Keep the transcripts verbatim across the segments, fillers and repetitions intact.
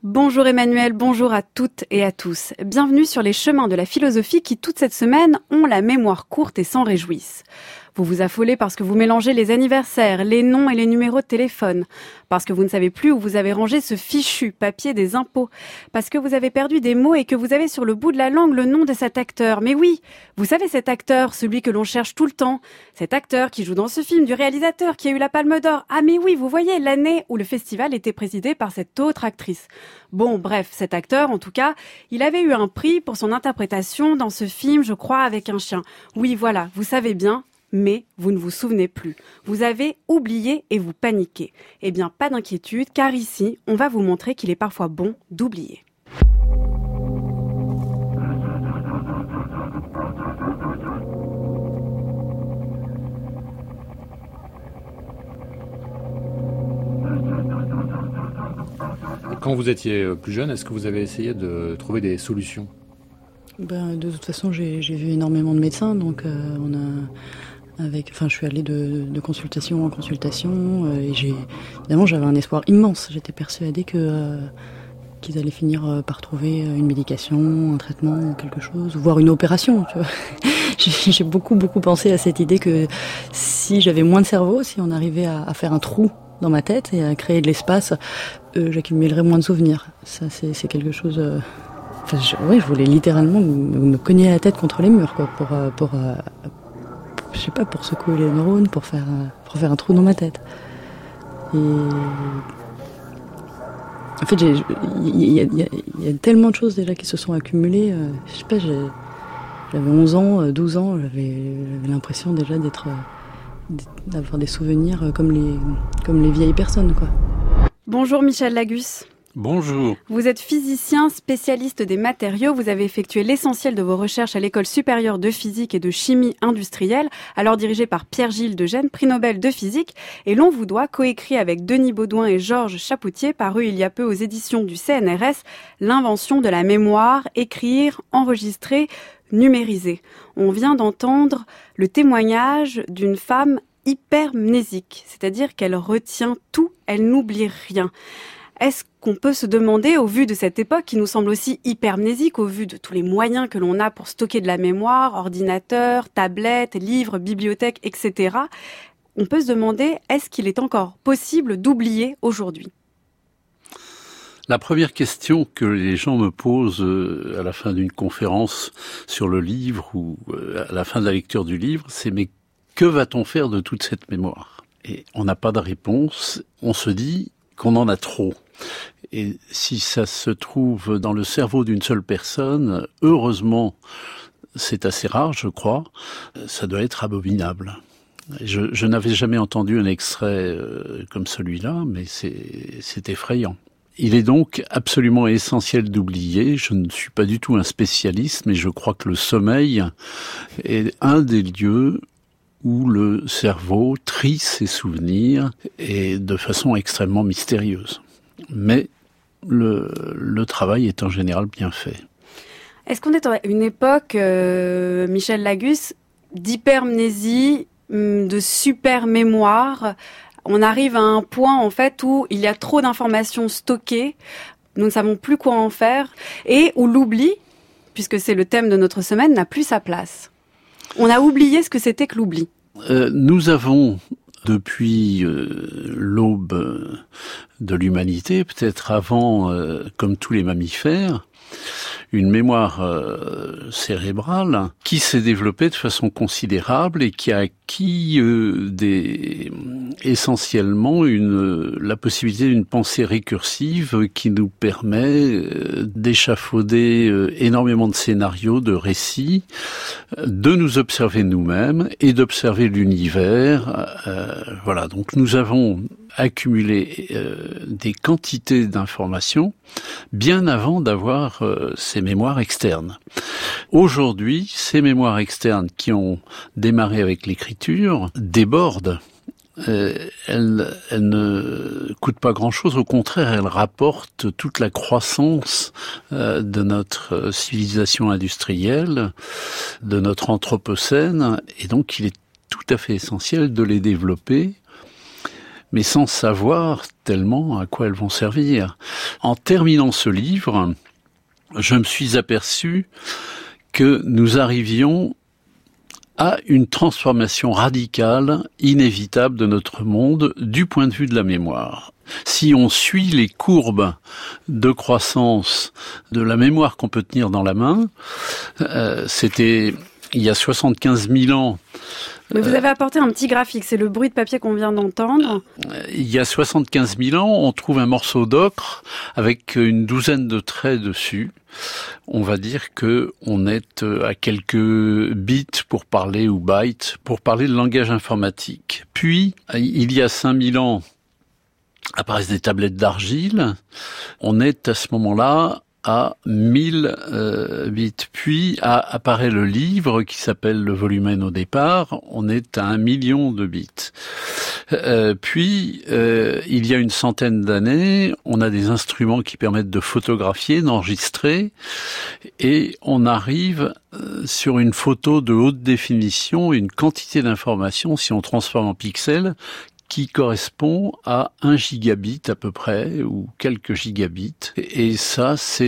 Bonjour Emmanuel, bonjour à toutes et à tous. Bienvenue sur les chemins de la philosophie qui, toute cette semaine, ont la mémoire courte et s'en réjouissent. Vous vous affolez parce que vous mélangez les anniversaires, les noms et les numéros de téléphone, parce que vous ne savez plus où vous avez rangé ce fichu papier des impôts, parce que vous avez perdu des mots et que vous avez sur le bout de la langue le nom de cet acteur. Mais oui, vous savez cet acteur, celui que l'on cherche tout le temps, cet acteur qui joue dans ce film du réalisateur qui a eu la Palme d'Or. Ah mais oui, vous voyez, l'année où le festival était présidé par cette autre actrice. Bon, bref, cet acteur, en tout cas, il avait eu un prix pour son interprétation dans ce film, je crois, avec un chien. Oui, voilà, vous savez bien, mais vous ne vous souvenez plus. Vous avez oublié et vous paniquez. Eh bien, pas d'inquiétude, car ici, on va vous montrer qu'il est parfois bon d'oublier. Quand vous étiez plus jeune, est-ce que vous avez essayé de trouver des solutions ? Ben, de toute façon, j'ai, j'ai vu énormément de médecins, donc euh, on a, avec, enfin, je suis allée de, de consultation en consultation, euh, et j'ai, évidemment, j'avais un espoir immense. J'étais persuadée que euh, qu'ils allaient finir par trouver une médication, un traitement, quelque chose, voire une opération. Tu vois. j'ai, j'ai beaucoup, beaucoup pensé à cette idée que si j'avais moins de cerveau, si on arrivait à, à faire un trou dans ma tête et à créer de l'espace, euh, j'accumulerais moins de souvenirs. Ça, c'est, c'est quelque chose. Euh, enfin, je, oui, je voulais littéralement me, me cogner la tête contre les murs, quoi, pour, euh, pour, euh, je sais pas, pour secouer les neurones, pour faire, euh, pour faire un trou dans ma tête. Et en fait, il y, y, y, y a tellement de choses déjà qui se sont accumulées. Euh, je sais pas, j'ai, j'avais onze ans, douze ans, j'avais, j'avais l'impression déjà d'être. d'avoir des souvenirs comme les, comme les vieilles personnes, quoi. Bonjour Michel Lagus. Bonjour. Vous êtes physicien, spécialiste des matériaux. Vous avez effectué l'essentiel de vos recherches à l'École supérieure de physique et de chimie industrielle, alors dirigée par Pierre-Gilles de Gennes, prix Nobel de physique. Et l'on vous doit, coécrit avec Denis Baudouin et Georges Chapoutier, paru il y a peu aux éditions du C N R S, l'invention de la mémoire, écrire, enregistrer, numériser. On vient d'entendre le témoignage d'une femme hypermnésique, c'est-à-dire qu'elle retient tout, elle n'oublie rien. Est-ce qu'on peut se demander, au vu de cette époque qui nous semble aussi hypermnésique, au vu de tous les moyens que l'on a pour stocker de la mémoire, ordinateur, tablette, livres, bibliothèque, et cetera, on peut se demander, est-ce qu'il est encore possible d'oublier aujourd'hui ? La première question que les gens me posent à la fin d'une conférence sur le livre ou à la fin de la lecture du livre, c'est « mais que va-t-on faire de toute cette mémoire ?» Et on n'a pas de réponse, on se dit qu'on en a trop. Et si ça se trouve dans le cerveau d'une seule personne, heureusement, c'est assez rare, je crois, ça doit être abominable. Je, je n'avais jamais entendu un extrait comme celui-là, mais c'est, c'est effrayant. Il est donc absolument essentiel d'oublier. Je ne suis pas du tout un spécialiste, mais je crois que le sommeil est un des lieux où le cerveau trie ses souvenirs et de façon extrêmement mystérieuse. Mais le, le travail est en général bien fait. Est-ce qu'on est à une époque, euh, Michel Lagus, d'hypermnésie, de super mémoire ? On arrive à un point, en fait, où il y a trop d'informations stockées, nous ne savons plus quoi en faire, et où l'oubli, puisque c'est le thème de notre semaine, n'a plus sa place. On a oublié ce que c'était que l'oubli. Euh, nous avons, depuis euh, l'aube de l'humanité, peut-être avant, euh, comme tous les mammifères, une mémoire euh, cérébrale qui s'est développée de façon considérable et qui a acquis euh, des, essentiellement une, la possibilité d'une pensée récursive qui nous permet euh, d'échafauder euh, énormément de scénarios, de récits, de nous observer nous-mêmes et d'observer l'univers. Euh, voilà, donc nous avons accumulé euh, des quantités d'informations bien avant d'avoir euh, ces mémoires externes. Aujourd'hui, ces mémoires externes qui ont démarré avec l'écriture débordent. Euh, elles, elles ne coûtent pas grand-chose, au contraire, elles rapportent toute la croissance euh, de notre civilisation industrielle, de notre anthropocène, et donc il est tout à fait essentiel de les développer. mais sans savoir tellement à quoi elles vont servir. En terminant ce livre, je me suis aperçu que nous arrivions à une transformation radicale, inévitable de notre monde du point de vue de la mémoire. Si on suit les courbes de croissance de la mémoire qu'on peut tenir dans la main, euh, c'était il y a soixante-quinze mille ans. Mais vous avez apporté un petit graphique, c'est le bruit de papier qu'on vient d'entendre. Il y a soixante-quinze mille ans, on trouve un morceau d'ocre avec une douzaine de traits dessus. On va dire que on est à quelques bits pour parler, ou bytes, pour parler de langage informatique. Puis, il y a cinq mille ans, apparaissent des tablettes d'argile. On est à ce moment-là à mille euh, bits. Puis a, apparaît le livre qui s'appelle le volumen au départ. On est à un million de bits. Euh, puis euh, il y a une centaine d'années, on a des instruments qui permettent de photographier, d'enregistrer, et on arrive euh, sur une photo de haute définition, une quantité d'informations, si on transforme en pixels, qui correspond à un gigabit à peu près, ou quelques gigabits. Et ça, c'est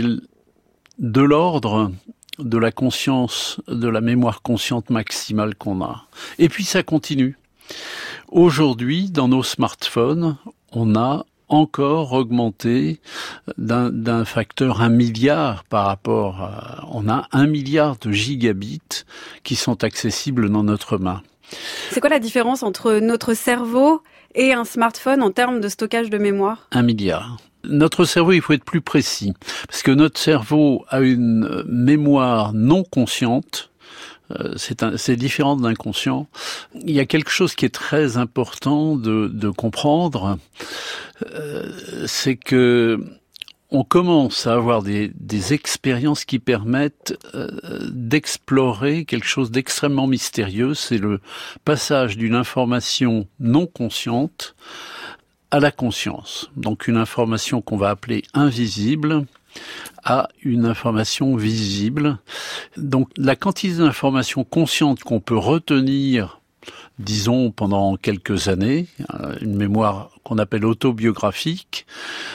de l'ordre de la conscience, de la mémoire consciente maximale qu'on a. Et puis ça continue. Aujourd'hui, dans nos smartphones, on a encore augmenté d'un, d'un facteur un milliard par rapport à... On a un milliard de gigabits qui sont accessibles dans notre main. C'est quoi la différence entre notre cerveau et un smartphone en termes de stockage de mémoire ? Un milliard. Notre cerveau, il faut être plus précis, parce que notre cerveau a une mémoire non consciente. Euh, c'est, un, c'est différent de l'inconscient. Il y a quelque chose qui est très important de, de comprendre, euh, c'est que on commence à avoir des, des expériences qui permettent euh, d'explorer quelque chose d'extrêmement mystérieux. C'est le passage d'une information non consciente à la conscience. Donc une information qu'on va appeler invisible à une information visible. Donc la quantité d'informations conscientes qu'on peut retenir, disons pendant quelques années, une mémoire qu'on appelle autobiographique,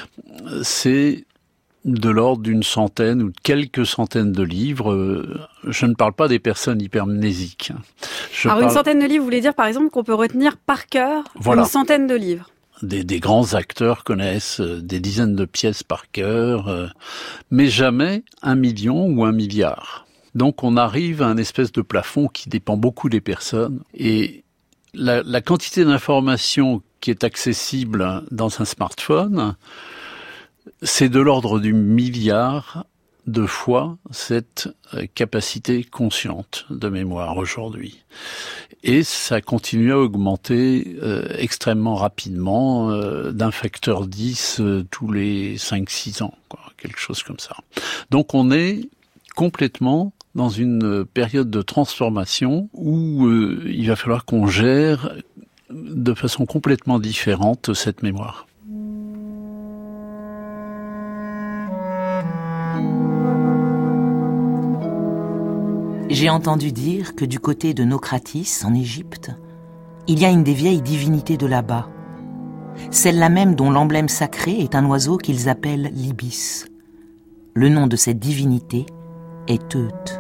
c'est de l'ordre d'une centaine ou de quelques centaines de livres. Je ne parle pas des personnes hypermnésiques. Je Alors parle... une centaine de livres, vous voulez dire par exemple qu'on peut retenir par cœur voilà. une centaine de livres. Des, des grands acteurs connaissent des dizaines de pièces par cœur, euh, mais jamais un million ou un milliard. Donc on arrive à un espèce de plafond qui dépend beaucoup des personnes. Et la, la quantité d'informations qui est accessible dans un smartphone, c'est de l'ordre du milliard de fois cette capacité consciente de mémoire aujourd'hui. Et ça continue à augmenter euh, extrêmement rapidement, euh, d'un facteur dix euh, tous les cinq six ans, quoi, quelque chose comme ça. Donc on est complètement dans une période de transformation où euh, il va falloir qu'on gère de façon complètement différente cette mémoire. J'ai entendu dire que du côté de Naucratis, en Égypte, il y a une des vieilles divinités de là-bas, celle-là même dont l'emblème sacré est un oiseau qu'ils appellent l'ibis. Le nom de cette divinité est Teut.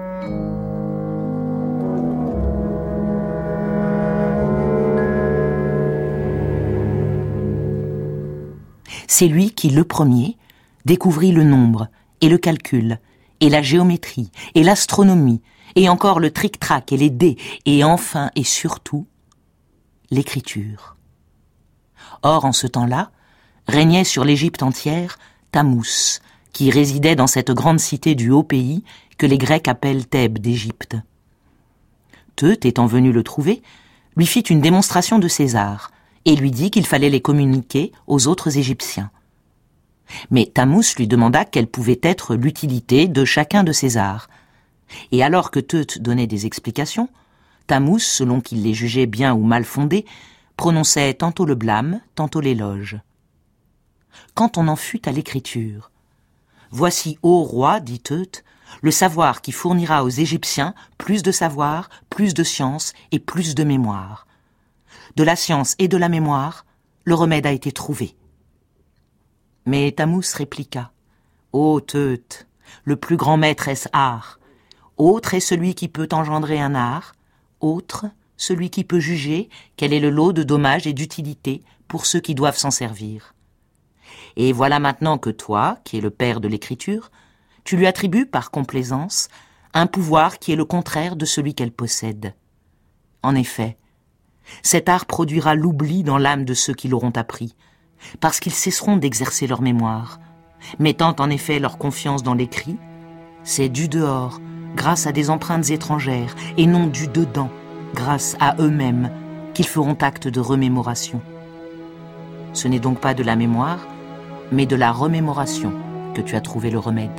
C'est lui qui, le premier, découvrit le nombre et le calcul, et la géométrie, et l'astronomie, et encore le tric-trac et les dés, et enfin et surtout, l'écriture. Or, en ce temps-là, régnait sur l'Égypte entière Tammuz, qui résidait dans cette grande cité du haut pays que les Grecs appellent Thèbes d'Égypte. Teut, étant venu le trouver, lui fit une démonstration de ses arts, et lui dit qu'il fallait les communiquer aux autres Égyptiens. Mais Tammuz lui demanda quelle pouvait être l'utilité de chacun de ces arts. Et alors que Teut donnait des explications, Tammuz, selon qu'il les jugeait bien ou mal fondées, prononçait tantôt le blâme, tantôt l'éloge. Quand on en fut à l'écriture, « Voici, ô roi, dit Teut, le savoir qui fournira aux Égyptiens plus de savoir, plus de science et plus de mémoire. De la science et de la mémoire, le remède a été trouvé. Mais Tamous répliqua. Ô Teut, le plus grand maître est-ce art. Autre est celui qui peut engendrer un art, autre celui qui peut juger quel est le lot de dommages et d'utilité pour ceux qui doivent s'en servir. Et voilà maintenant que toi, qui es le père de l'écriture, tu lui attribues par complaisance un pouvoir qui est le contraire de celui qu'elle possède. En effet, cet art produira l'oubli dans l'âme de ceux qui l'auront appris, parce qu'ils cesseront d'exercer leur mémoire. Mettant en effet leur confiance dans l'écrit, c'est du dehors, grâce à des empreintes étrangères, et non du dedans, grâce à eux-mêmes, qu'ils feront acte de remémoration. Ce n'est donc pas de la mémoire, mais de la remémoration que tu as trouvé le remède.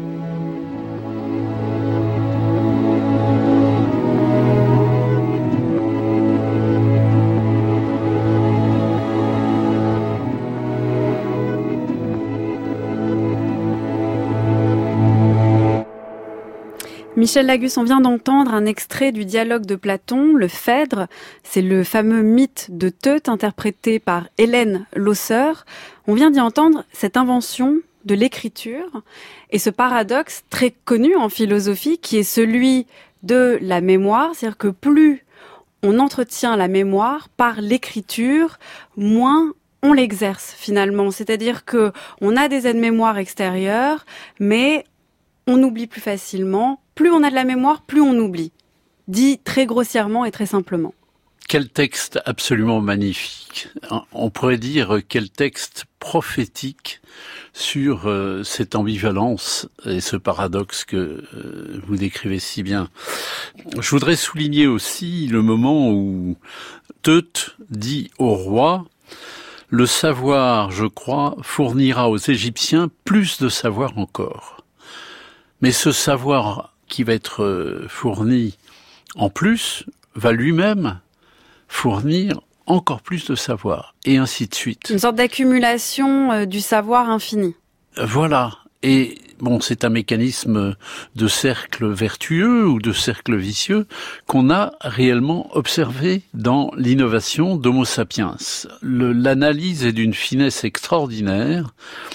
Michel Lagus, on vient d'entendre un extrait du dialogue de Platon, le Phèdre. C'est le fameux mythe de Teut interprété par Hélène Losseur. On vient d'y entendre cette invention de l'écriture et ce paradoxe très connu en philosophie qui est celui de la mémoire. C'est-à-dire que plus on entretient la mémoire par l'écriture, moins on l'exerce finalement. C'est-à-dire que on a des aides-mémoires extérieures, mais on oublie plus facilement. Plus on a de la mémoire, plus on oublie. Dit très grossièrement et très simplement. Quel texte absolument magnifique. On pourrait dire quel texte prophétique sur euh, cette ambivalence et ce paradoxe que euh, vous décrivez si bien. Je voudrais souligner aussi le moment où Teut dit au roi « Le savoir, je crois, fournira aux Égyptiens plus de savoir encore. » Mais ce savoir qui va être fourni en plus va lui-même fournir encore plus de savoir, et ainsi de suite. Une sorte d'accumulation euh, du savoir infini. Voilà. Et bon, c'est un mécanisme de cercle vertueux ou de cercle vicieux qu'on a réellement observé dans l'innovation d'Homo sapiens. Le, l'analyse est d'une finesse extraordinaire.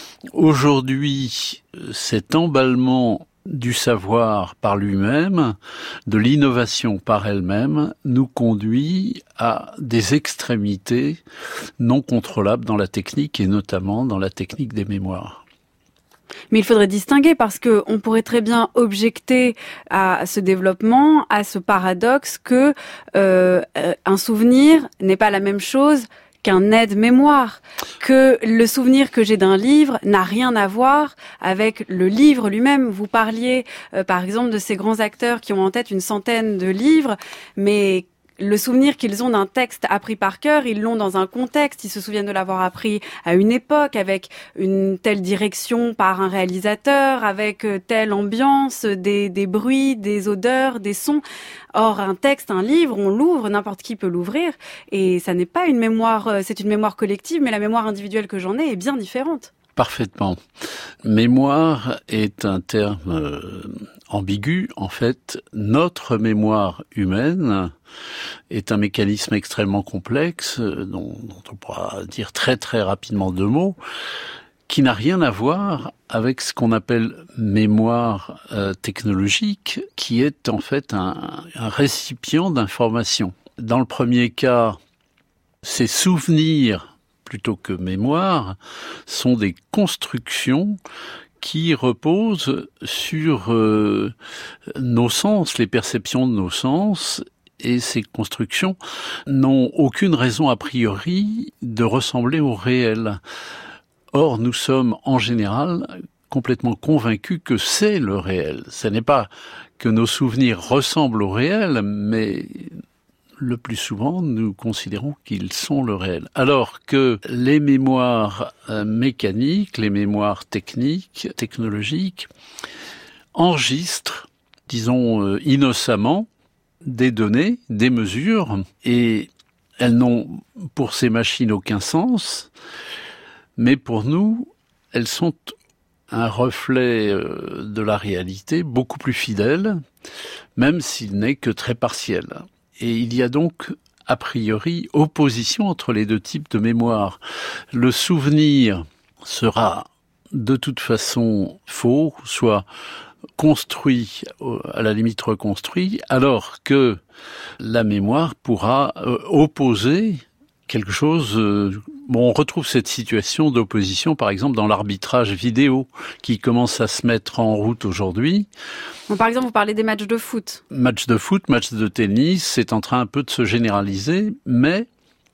Aujourd'hui, cet emballement du savoir par lui-même, de l'innovation par elle-même, nous conduit à des extrémités non contrôlables dans la technique et notamment dans la technique des mémoires. Mais il faudrait distinguer parce que on pourrait très bien objecter à ce développement, à ce paradoxe que euh, un souvenir n'est pas la même chose qu'un aide-mémoire, que le souvenir que j'ai d'un livre n'a rien à voir avec le livre lui-même. Vous parliez, euh, par exemple, de ces grands acteurs qui ont en tête une centaine de livres, mais le souvenir qu'ils ont d'un texte appris par cœur, ils l'ont dans un contexte, ils se souviennent de l'avoir appris à une époque, avec une telle direction par un réalisateur, avec telle ambiance, des, des bruits, des odeurs, des sons. Or, un texte, un livre, on l'ouvre, n'importe qui peut l'ouvrir, et ça n'est pas une mémoire, c'est une mémoire collective, mais la mémoire individuelle que j'en ai est bien différente. Parfaitement. Mémoire est un terme euh, ambigu. En fait, notre mémoire humaine est un mécanisme extrêmement complexe, euh, dont, dont on pourra dire très très rapidement deux mots, qui n'a rien à voir avec ce qu'on appelle mémoire euh, technologique, qui est en fait un, un récipient d'informations. Dans le premier cas, ces souvenirs plutôt que mémoire, sont des constructions qui reposent sur euh, nos sens, les perceptions de nos sens, et ces constructions n'ont aucune raison a priori de ressembler au réel. Or, nous sommes en général complètement convaincus que c'est le réel. Ce n'est pas que nos souvenirs ressemblent au réel, mais le plus souvent, nous considérons qu'ils sont le réel. Alors que les mémoires euh, mécaniques, les mémoires techniques, technologiques, enregistrent, disons euh, innocemment, des données, des mesures, et elles n'ont pour ces machines aucun sens, mais pour nous, elles sont un reflet euh, de la réalité beaucoup plus fidèle, même s'il n'est que très partiel. Et il y a donc a priori, opposition entre les deux types de mémoire. Le souvenir sera de toute façon faux, soit construit, à la limite reconstruit, alors que la mémoire pourra euh, opposer quelque chose. Euh, bon, on retrouve cette situation d'opposition, par exemple, dans l'arbitrage vidéo, qui commence à se mettre en route aujourd'hui. Bon, par exemple, vous parlez des matchs de foot. Match de foot, match de tennis, c'est en train un peu de se généraliser, mais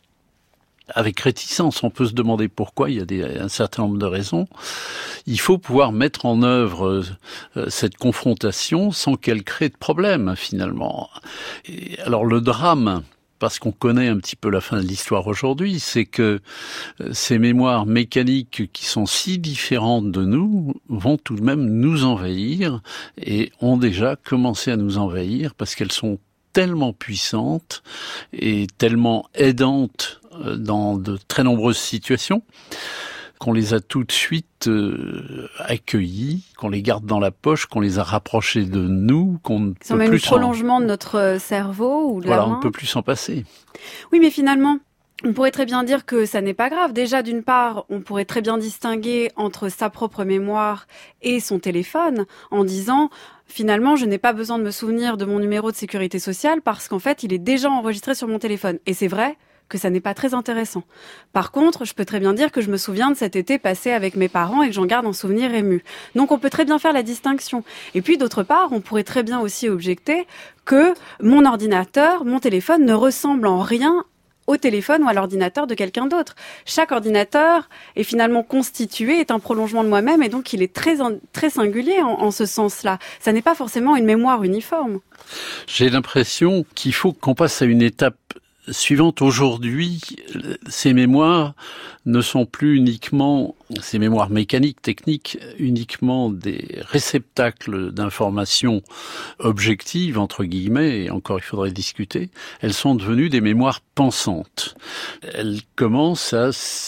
avec réticence. On peut se demander pourquoi, il y a des, un certain nombre de raisons. Il faut pouvoir mettre en œuvre euh, cette confrontation sans qu'elle crée de problème, finalement. Et alors le drame, parce qu'on connaît un petit peu la fin de l'histoire aujourd'hui, c'est que ces mémoires mécaniques qui sont si différentes de nous vont tout de même nous envahir et ont déjà commencé à nous envahir parce qu'elles sont tellement puissantes et tellement aidantes dans de très nombreuses situations qu'on les a tout de suite euh, accueillis, qu'on les garde dans la poche, qu'on les a rapprochés de nous, qu'on ne peut même plus le prolongement de notre cerveau ou de voilà, la main. on ne peut plus s'en passer. Oui, mais finalement, on pourrait très bien dire que ça n'est pas grave. Déjà, d'une part, on pourrait très bien distinguer entre sa propre mémoire et son téléphone en disant, finalement, je n'ai pas besoin de me souvenir de mon numéro de sécurité sociale parce qu'en fait, il est déjà enregistré sur mon téléphone. Et c'est vrai que ça n'est pas très intéressant. Par contre, je peux très bien dire que je me souviens de cet été passé avec mes parents et que j'en garde un souvenir ému. Donc on peut très bien faire la distinction. Et puis d'autre part, on pourrait très bien aussi objecter que mon ordinateur, mon téléphone ne ressemble en rien au téléphone ou à l'ordinateur de quelqu'un d'autre. Chaque ordinateur est finalement constitué, est un prolongement de moi-même et donc il est très, très singulier en, en ce sens-là. Ça n'est pas forcément une mémoire uniforme. J'ai l'impression qu'il faut qu'on passe à une étape suivante. Aujourd'hui, ces mémoires ne sont plus uniquement, ces mémoires mécaniques, techniques, uniquement des réceptacles d'informations objectives, entre guillemets, et encore il faudrait discuter. Elles sont devenues des mémoires pensantes. Elles commencent à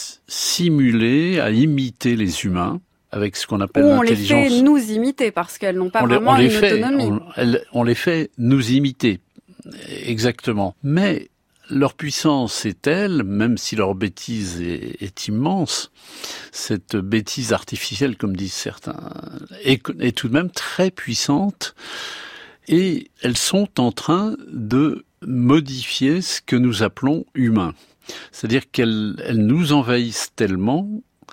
simuler, à imiter les humains, avec ce qu'on appelle Ou l'intelligence. On les fait nous imiter, parce qu'elles n'ont pas on vraiment les, on une les fait, autonomie. On, elles, on les fait nous imiter, exactement. Mais leur puissance est telle, même si leur bêtise est, est immense, cette bêtise artificielle, comme disent certains, est, est tout de même très puissante, et elles sont en train de modifier ce que nous appelons humain. C'est-à-dire qu'elles elles nous envahissent tellement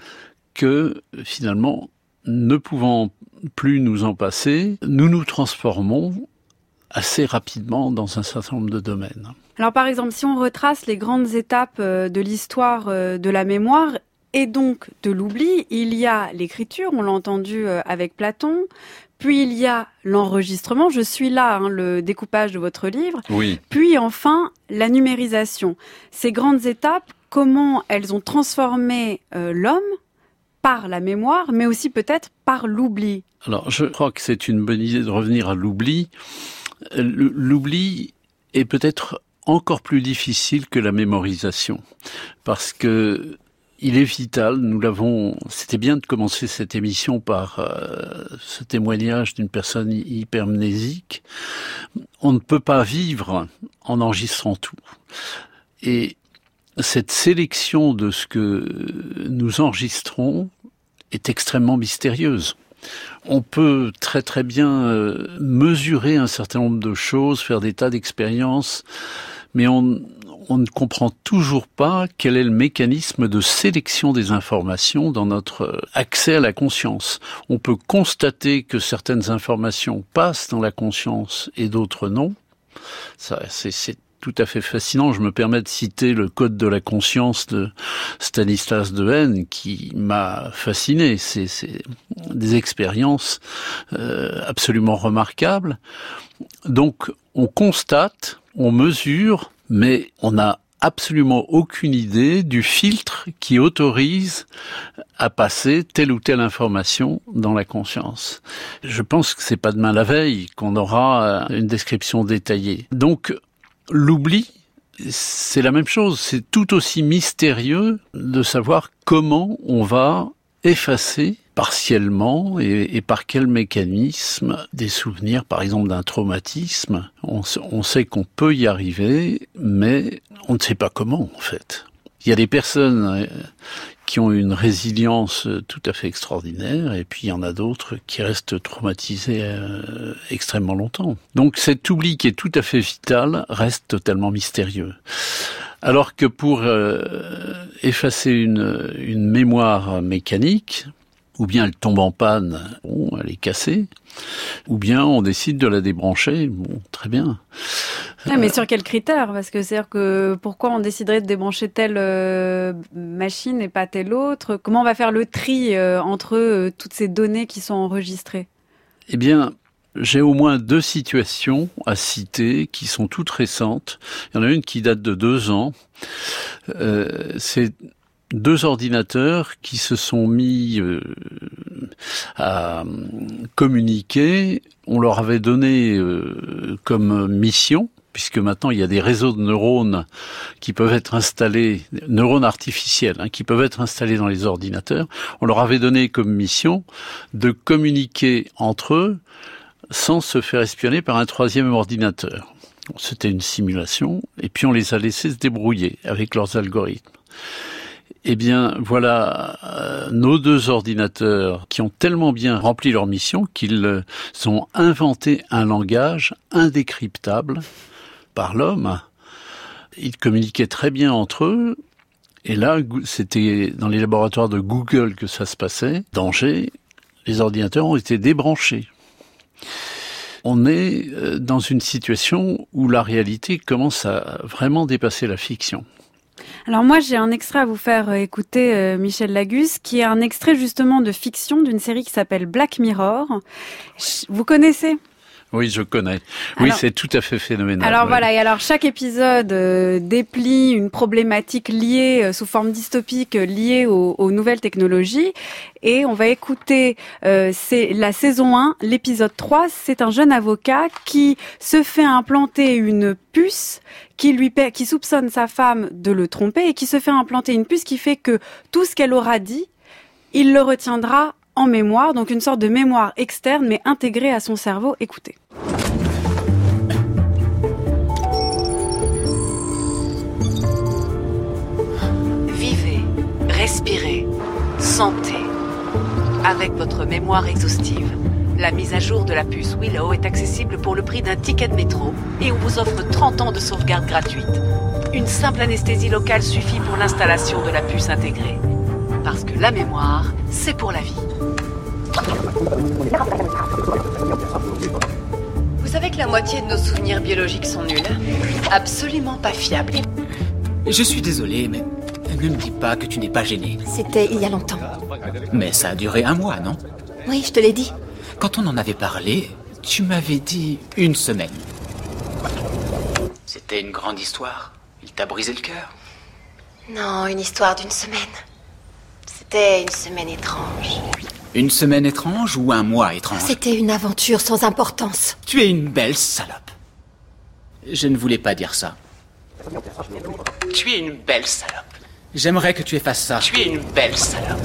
que, finalement, ne pouvant plus nous en passer, nous nous transformons assez rapidement dans un certain nombre de domaines. Alors par exemple, si on retrace les grandes étapes de l'histoire de la mémoire et donc de l'oubli, il y a l'écriture, on l'a entendu avec Platon, puis il y a l'enregistrement, je suis là, hein, le découpage de votre livre, oui. Puis enfin la numérisation. Ces grandes étapes, comment elles ont transformé euh, l'homme par la mémoire, mais aussi peut-être par l'oubli. Alors je crois que c'est une bonne idée de revenir à l'oubli. L'oubli est peut-être encore plus difficile que la mémorisation, parce que il est vital, nous l'avons, c'était bien de commencer cette émission par euh, ce témoignage d'une personne hypermnésique. On ne peut pas vivre en enregistrant tout. Et cette sélection de ce que nous enregistrons est extrêmement mystérieuse. On peut très très bien euh, mesurer un certain nombre de choses, faire des tas d'expériences, mais on, on ne comprend toujours pas quel est le mécanisme de sélection des informations dans notre accès à la conscience. On peut constater que certaines informations passent dans la conscience et d'autres non. Ça, c'est, c'est tout à fait fascinant. Je me permets de citer le Code de la conscience de Stanislas Dehaene qui m'a fasciné. C'est, c'est des expériences euh, absolument remarquables. Donc, on constate, on mesure, mais on n'a absolument aucune idée du filtre qui autorise à passer telle ou telle information dans la conscience. Je pense que c'est pas demain la veille qu'on aura une description détaillée. Donc, l'oubli, c'est la même chose. C'est tout aussi mystérieux de savoir comment on va effacer partiellement et, et par quel mécanisme des souvenirs, par exemple d'un traumatisme. On, on sait qu'on peut y arriver, mais on ne sait pas comment en fait. Il y a des personnes qui ont une résilience tout à fait extraordinaire et puis il y en a d'autres qui restent traumatisées euh, extrêmement longtemps. Donc cet oubli qui est tout à fait vital reste totalement mystérieux. Alors que pour euh, effacer une, une mémoire mécanique, ou bien elle tombe en panne, bon, elle est cassée, ou bien on décide de la débrancher, bon, très bien. Ah, mais sur quels critères ? Parce que c'est-à-dire que pourquoi on déciderait de débrancher telle euh, machine et pas telle autre ? Comment on va faire le tri euh, entre euh, toutes ces données qui sont enregistrées ? Eh bien, j'ai au moins deux situations à citer qui sont toutes récentes. Il y en a une qui date de deux ans. Euh, c'est deux ordinateurs qui se sont mis euh, à communiquer. On leur avait donné euh, comme mission, puisque maintenant il y a des réseaux de neurones qui peuvent être installés, neurones artificiels, hein, qui peuvent être installés dans les ordinateurs. On leur avait donné comme mission de communiquer entre eux sans se faire espionner par un troisième ordinateur. C'était une simulation, et puis on les a laissés se débrouiller avec leurs algorithmes. Eh bien, voilà euh, nos deux ordinateurs qui ont tellement bien rempli leur mission qu'ils euh, ont inventé un langage indécryptable par l'homme. Ils communiquaient très bien entre eux. Et là, c'était dans les laboratoires de Google que ça se passait. Danger, les ordinateurs ont été débranchés. On est euh, dans une situation où la réalité commence à vraiment dépasser la fiction. Alors moi, j'ai un extrait à vous faire écouter, euh, Michel Lagus, qui est un extrait justement de fiction d'une série qui s'appelle Black Mirror. Vous connaissez ? Oui, je connais. Oui, alors, c'est tout à fait phénoménal. Alors ouais. voilà, et alors chaque épisode euh, déplie une problématique liée, euh, sous forme dystopique, euh, liée aux, aux nouvelles technologies. Et on va écouter euh, c'est la saison un, l'épisode trois. C'est un jeune avocat qui se fait implanter une puce qui lui qui soupçonne sa femme de le tromper et qui se fait implanter une puce qui fait que tout ce qu'elle aura dit, il le retiendra en mémoire, donc une sorte de mémoire externe mais intégrée à son cerveau. Écoutez. Vivez, respirez, sentez. Avec votre mémoire exhaustive, la mise à jour de la puce Willow est accessible pour le prix d'un ticket de métro et on vous offre trente ans de sauvegarde gratuite. Une simple anesthésie locale suffit pour l'installation de la puce intégrée. Parce que la mémoire, c'est pour la vie. Vous savez que la moitié de nos souvenirs biologiques sont nuls. Absolument pas fiables. Je suis désolé, mais ne me dis pas que tu n'es pas gêné. C'était il y a longtemps. Mais ça a duré un mois, non ? Oui, je te l'ai dit. Quand on en avait parlé, tu m'avais dit une semaine. C'était une grande histoire. Il t'a brisé le cœur. Non, une histoire d'une semaine. C'était une semaine étrange. Une semaine étrange ou un mois étrange ? C'était une aventure sans importance. Tu es une belle salope. Je ne voulais pas dire ça. Tu es une belle salope. J'aimerais que tu effaces ça. Tu es une belle salope.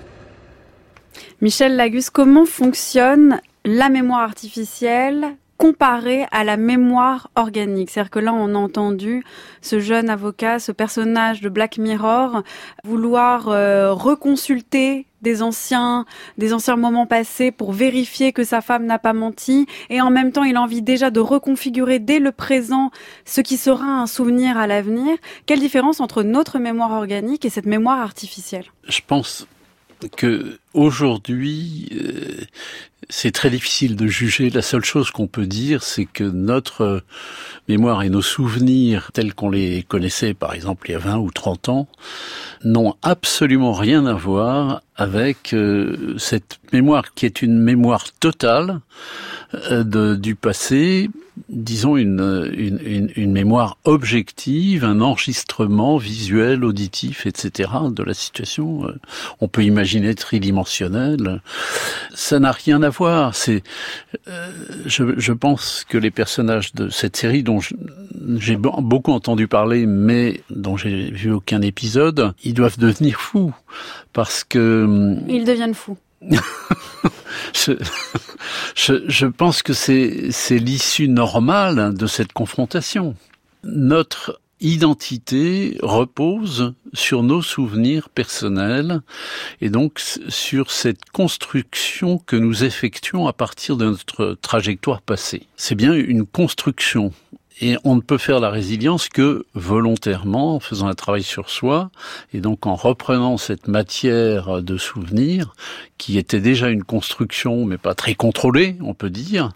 Michel Lagus, comment fonctionne la mémoire artificielle comparée à la mémoire organique ? C'est-à-dire que là, on a entendu ce jeune avocat, ce personnage de Black Mirror, vouloir euh, reconsulter des anciens, des anciens moments passés pour vérifier que sa femme n'a pas menti. Et en même temps, il a envie déjà de reconfigurer dès le présent ce qui sera un souvenir à l'avenir. Quelle différence entre notre mémoire organique et cette mémoire artificielle ? Je pense que aujourd'hui, euh, c'est très difficile de juger. La seule chose qu'on peut dire, c'est que notre mémoire et nos souvenirs, tels qu'on les connaissait, par exemple, il y a vingt ou trente ans, n'ont absolument rien à voir avec euh, cette mémoire qui est une mémoire totale euh, de, du passé, disons une, une, une, une mémoire objective, un enregistrement visuel, auditif, et cetera de la situation. Euh, on peut imaginer tridimensionnel. Ça n'a rien à voir. C'est, euh, je, je pense que les personnages de cette série, dont je, j'ai beaucoup entendu parler, mais dont j'ai vu aucun épisode, ils doivent devenir fous parce que ils deviennent fous. je, je, je pense que c'est, c'est l'issue normale de cette confrontation. Notre identité repose sur nos souvenirs personnels et donc sur cette construction que nous effectuons à partir de notre trajectoire passée. C'est bien une construction. Et on ne peut faire la résilience que volontairement, en faisant un travail sur soi, et donc en reprenant cette matière de souvenirs, qui était déjà une construction, mais pas très contrôlée, on peut dire,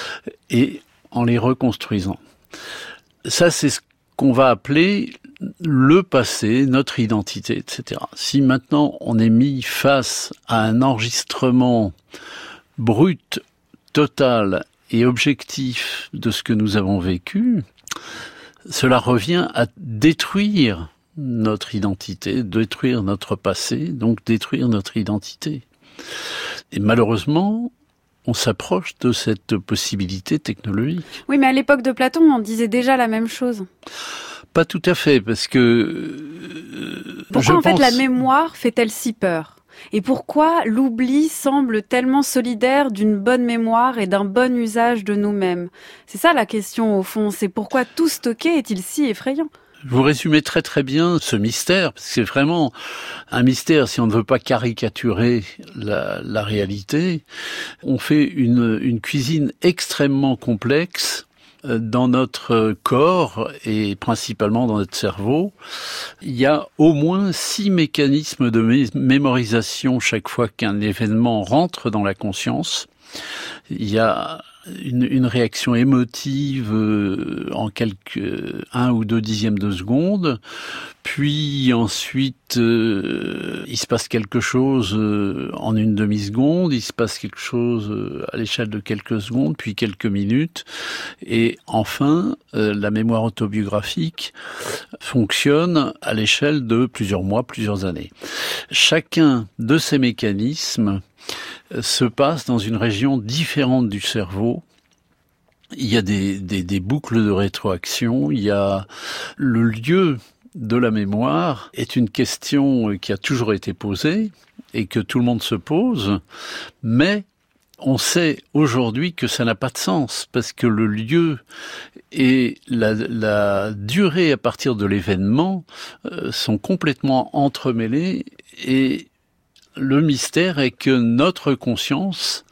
et en les reconstruisant. Ça, c'est ce qu'on va appeler le passé, notre identité, et cetera. Si maintenant on est mis face à un enregistrement brut, total, et objectif de ce que nous avons vécu, cela revient à détruire notre identité, détruire notre passé, donc détruire notre identité. Et malheureusement, on s'approche de cette possibilité technologique. Oui, mais à l'époque de Platon, on disait déjà la même chose. Pas tout à fait, parce que... Euh, Pourquoi je en pense... fait la mémoire fait-elle si peur ? Et pourquoi l'oubli semble tellement solidaire d'une bonne mémoire et d'un bon usage de nous-mêmes ? C'est ça la question au fond, c'est pourquoi tout stocker est-il si effrayant ? Vous résumez très très bien ce mystère, parce que c'est vraiment un mystère si on ne veut pas caricaturer la, la réalité. On fait une, une cuisine extrêmement complexe dans notre corps et principalement dans notre cerveau. Il y a au moins six mécanismes de mé- mémorisation chaque fois qu'un événement rentre dans la conscience. Il y a une, une réaction émotive euh, en quelques un ou deux dixièmes de seconde, puis ensuite euh, il se passe quelque chose euh, en une demi-seconde, il se passe quelque chose euh, à l'échelle de quelques secondes, puis quelques minutes, et enfin euh, la mémoire autobiographique fonctionne à l'échelle de plusieurs mois, plusieurs années. Chacun de ces mécanismes se passe dans une région différente du cerveau. Il y a des, des, des boucles de rétroaction, il y a le lieu de la mémoire est une question qui a toujours été posée et que tout le monde se pose, mais on sait aujourd'hui que ça n'a pas de sens parce que le lieu et la, la durée à partir de l'événement euh, sont complètement entremêlés et le mystère est que notre conscience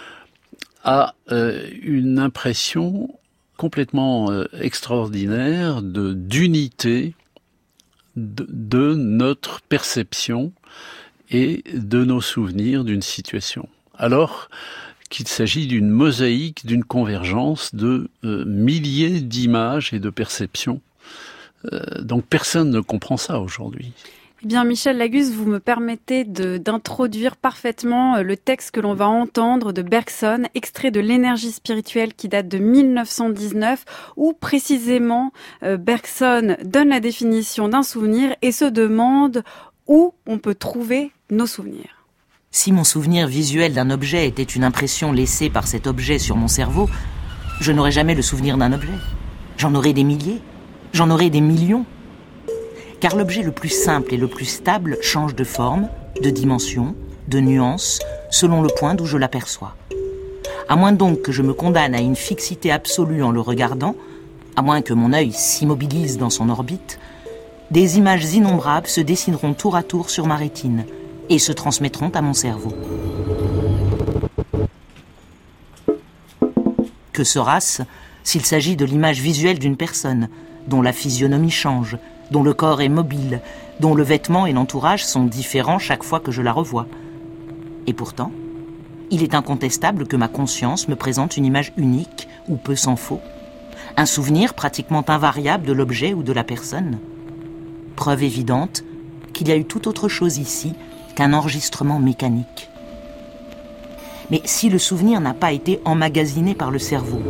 a euh, une impression complètement euh, extraordinaire de d'unité de, de notre perception et de nos souvenirs d'une situation. Alors qu'il s'agit d'une mosaïque, d'une convergence de euh, milliers d'images et de perceptions. Euh, donc personne ne comprend ça aujourd'hui. Eh bien, Michel Lagus, vous me permettez de, d'introduire parfaitement le texte que l'on va entendre de Bergson, extrait de l'Énergie spirituelle qui date de mille neuf cent dix-neuf, où précisément euh, Bergson donne la définition d'un souvenir et se demande où on peut trouver nos souvenirs. Si mon souvenir visuel d'un objet était une impression laissée par cet objet sur mon cerveau, je n'aurais jamais le souvenir d'un objet. J'en aurais des milliers, j'en aurais des millions. Car l'objet le plus simple et le plus stable change de forme, de dimension, de nuance, selon le point d'où je l'aperçois. À moins donc que je me condamne à une fixité absolue en le regardant, à moins que mon œil s'immobilise dans son orbite, des images innombrables se dessineront tour à tour sur ma rétine et se transmettront à mon cerveau. Que sera-ce s'il s'agit de l'image visuelle d'une personne, dont la physionomie change, dont le corps est mobile, dont le vêtement et l'entourage sont différents chaque fois que je la revois. Et pourtant, il est incontestable que ma conscience me présente une image unique ou peu s'en faut, un souvenir pratiquement invariable de l'objet ou de la personne. Preuve évidente qu'il y a eu tout autre chose ici qu'un enregistrement mécanique. Mais si le souvenir n'a pas été emmagasiné par le cerveau,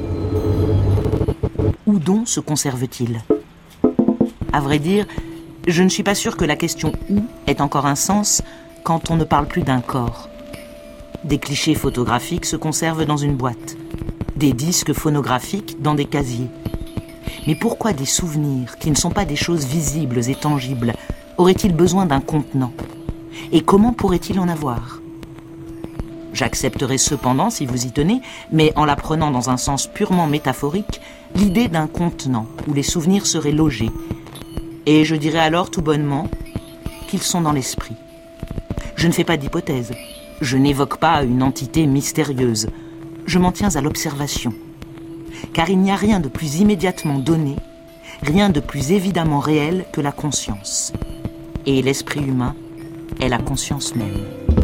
où donc se conserve-t-il ? À vrai dire, je ne suis pas sûre que la question « où » ait encore un sens quand on ne parle plus d'un corps. Des clichés photographiques se conservent dans une boîte, des disques phonographiques dans des casiers. Mais pourquoi des souvenirs, qui ne sont pas des choses visibles et tangibles, auraient-ils besoin d'un contenant ? Et comment pourraient-ils en avoir ? J'accepterai cependant, si vous y tenez, mais en la prenant dans un sens purement métaphorique, l'idée d'un contenant où les souvenirs seraient logés. Et je dirais alors tout bonnement qu'ils sont dans l'esprit. Je ne fais pas d'hypothèse. Je n'évoque pas une entité mystérieuse. Je m'en tiens à l'observation. Car il n'y a rien de plus immédiatement donné, rien de plus évidemment réel que la conscience. Et l'esprit humain est la conscience même.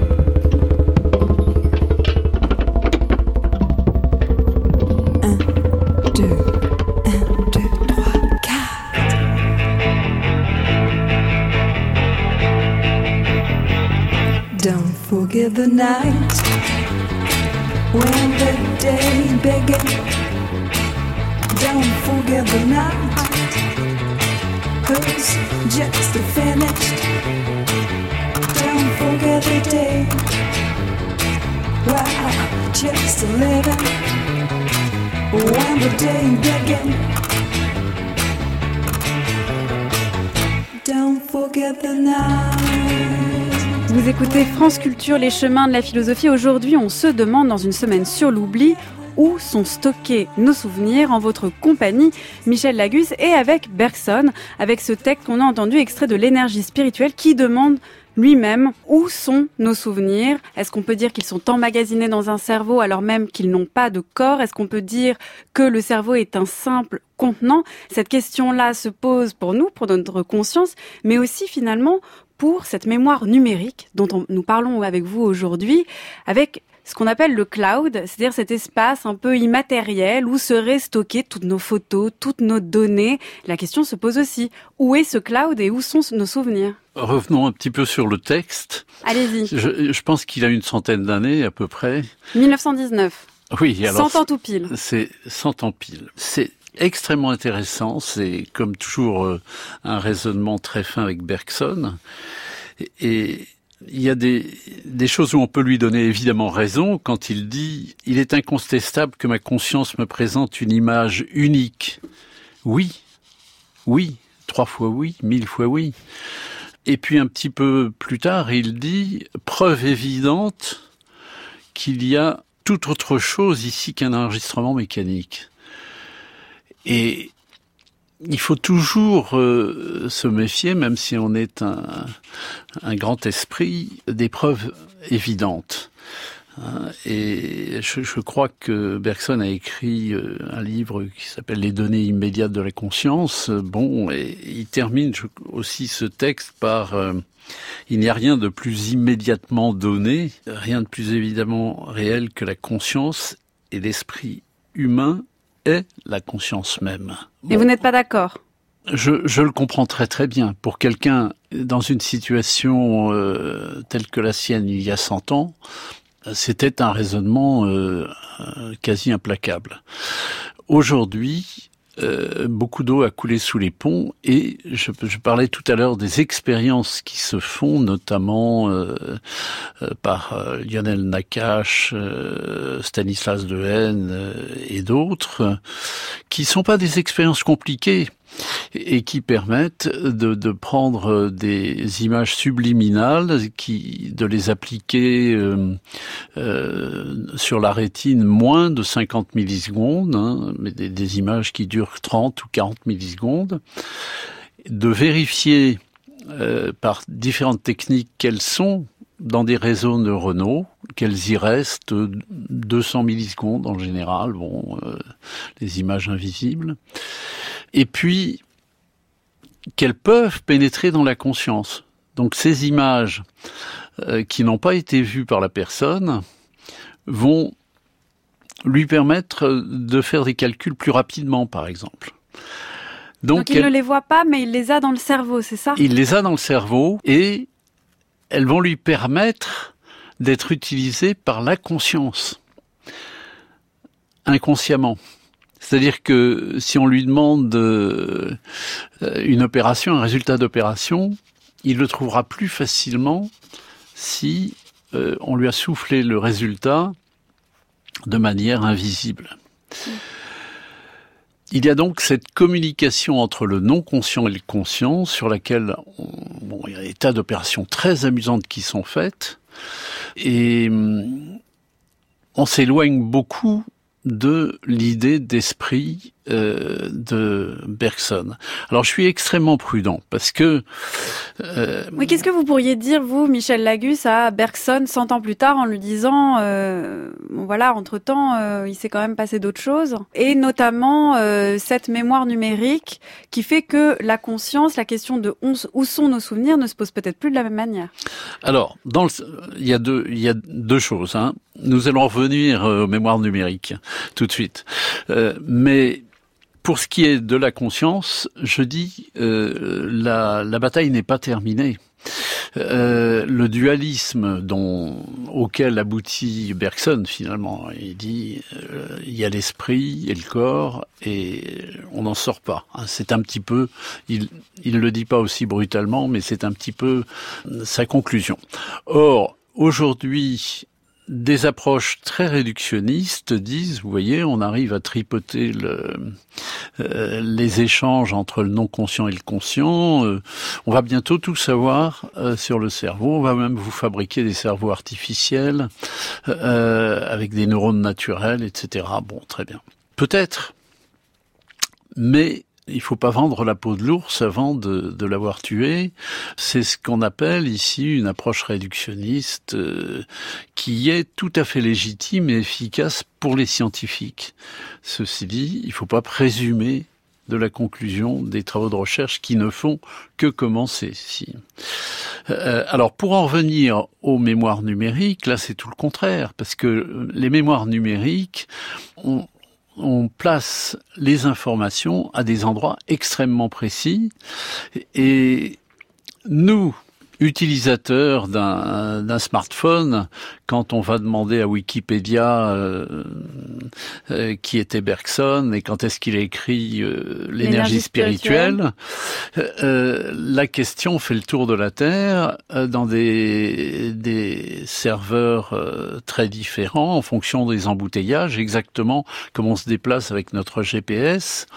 Forget the night when the day began. Don't forget the night, 'cause just finished. Don't forget the day, wow, just living when the day began. Don't forget the night. Vous écoutez France Culture, les chemins de la philosophie. Aujourd'hui, on se demande dans une semaine sur l'oubli où sont stockés nos souvenirs en votre compagnie, Michel Lagus, et avec Bergson, avec ce texte qu'on a entendu extrait de l'Énergie spirituelle qui demande lui-même où sont nos souvenirs. Est-ce qu'on peut dire qu'ils sont emmagasinés dans un cerveau alors même qu'ils n'ont pas de corps? Est-ce qu'on peut dire que le cerveau est un simple contenant? Cette question-là se pose pour nous, pour notre conscience, mais aussi finalement pour cette mémoire numérique dont on, nous parlons avec vous aujourd'hui, avec ce qu'on appelle le cloud, c'est-à-dire cet espace un peu immatériel où seraient stockées toutes nos photos, toutes nos données. La question se pose aussi, où est ce cloud et où sont nos souvenirs? Revenons un petit peu sur le texte. Allez-y. Je, je pense qu'il a une centaine d'années à peu près. mille neuf cent dix-neuf. Oui, alors cent ans tout pile. C'est cent ans pile. C'est extrêmement intéressant. C'est comme toujours euh, un raisonnement très fin avec Bergson. Et, et il y a des, des choses où on peut lui donner évidemment raison quand il dit « Il est incontestable que ma conscience me présente une image unique. » Oui, oui, trois fois oui, mille fois oui. Et puis un petit peu plus tard, il dit « Preuve évidente qu'il y a toute autre chose ici qu'un enregistrement mécanique. » Et il faut toujours euh, se méfier, même si on est un, un grand esprit, des preuves évidentes. Et je, je crois que Bergson a écrit un livre qui s'appelle « Les données immédiates de la conscience ». Bon, et il termine aussi ce texte par euh, « Il n'y a rien de plus immédiatement donné, rien de plus évidemment réel que la conscience et l'esprit humain est la conscience même. » Bon, et vous n'êtes pas d'accord? Je, je le comprends très très bien. Pour quelqu'un dans une situation euh, telle que la sienne il y a cent ans, c'était un raisonnement euh, quasi implacable. Aujourd'hui, euh, beaucoup d'eau a coulé sous les ponts et je, je parlais tout à l'heure des expériences qui se font, notamment euh, euh, par euh, Lionel Nakache, euh, Stanislas Dehaene euh, et d'autres, qui sont pas des expériences compliquées et qui permettent de, de prendre des images subliminales, qui, de les appliquer euh, euh, sur la rétine moins de cinquante millisecondes, hein, mais des, des images qui durent trente ou quarante millisecondes, de vérifier euh, par différentes techniques quelles sont dans des réseaux neuronaux, qu'elles y restent deux cents millisecondes en général, bon, euh, les images invisibles, et puis qu'elles peuvent pénétrer dans la conscience. Donc ces images euh, qui n'ont pas été vues par la personne vont lui permettre de faire des calculs plus rapidement, par exemple. Donc, Donc il elle, ne les voit pas, mais il les a dans le cerveau, c'est ça? Il les a dans le cerveau et elles vont lui permettre d'être utilisées par la conscience, inconsciemment. C'est-à-dire que si on lui demande euh, une opération, un résultat d'opération, il le trouvera plus facilement si euh, on lui a soufflé le résultat de manière invisible. Mmh. Il y a donc cette communication entre le non-conscient et le conscient sur laquelle on, bon, il y a des tas d'opérations très amusantes qui sont faites. Et on s'éloigne beaucoup de l'idée d'esprit euh, de Bergson. Alors je suis extrêmement prudent parce que... Euh, oui, qu'est-ce que vous pourriez dire, vous, Michel Lagus, à Bergson cent ans plus tard en lui disant, euh, bon, voilà, entre-temps, euh, il s'est quand même passé d'autres choses, et notamment euh, cette mémoire numérique qui fait que la conscience, la question de où sont nos souvenirs ne se pose peut-être plus de la même manière. Alors, dans le, il y a deux, il y a deux choses, hein. Nous allons revenir aux mémoires numériques tout de suite. Euh, mais pour ce qui est de la conscience, je dis euh, la, la bataille n'est pas terminée. Euh, le dualisme dont, auquel aboutit Bergson finalement, il dit euh, il y a l'esprit et le corps et on n'en sort pas. C'est un petit peu, il il le dit pas aussi brutalement, mais c'est un petit peu sa conclusion. Or aujourd'hui, des approches très réductionnistes disent, vous voyez, on arrive à tripoter le, euh, les échanges entre le non-conscient et le conscient. Euh, on va bientôt tout savoir euh, sur le cerveau. On va même vous fabriquer des cerveaux artificiels euh, avec des neurones naturels, et cetera. Bon, très bien. Peut-être, mais il faut pas vendre la peau de l'ours avant de, de l'avoir tué. C'est ce qu'on appelle ici une approche réductionniste euh, qui est tout à fait légitime et efficace pour les scientifiques. Ceci dit, il faut pas présumer de la conclusion des travaux de recherche qui ne font que commencer. Si. Euh, alors, pour en revenir aux mémoires numériques, là c'est tout le contraire, parce que les mémoires numériques ont on place les informations à des endroits extrêmement précis et nous, utilisateurs d'un, d'un smartphone, quand on va demander à Wikipédia euh, euh, qui était Bergson et quand est-ce qu'il a écrit euh, l'énergie, l'énergie spirituelle, spirituelle. Euh, la question fait le tour de la Terre euh, dans des, des serveurs euh, très différents en fonction des embouteillages, exactement comme on se déplace avec notre G P S.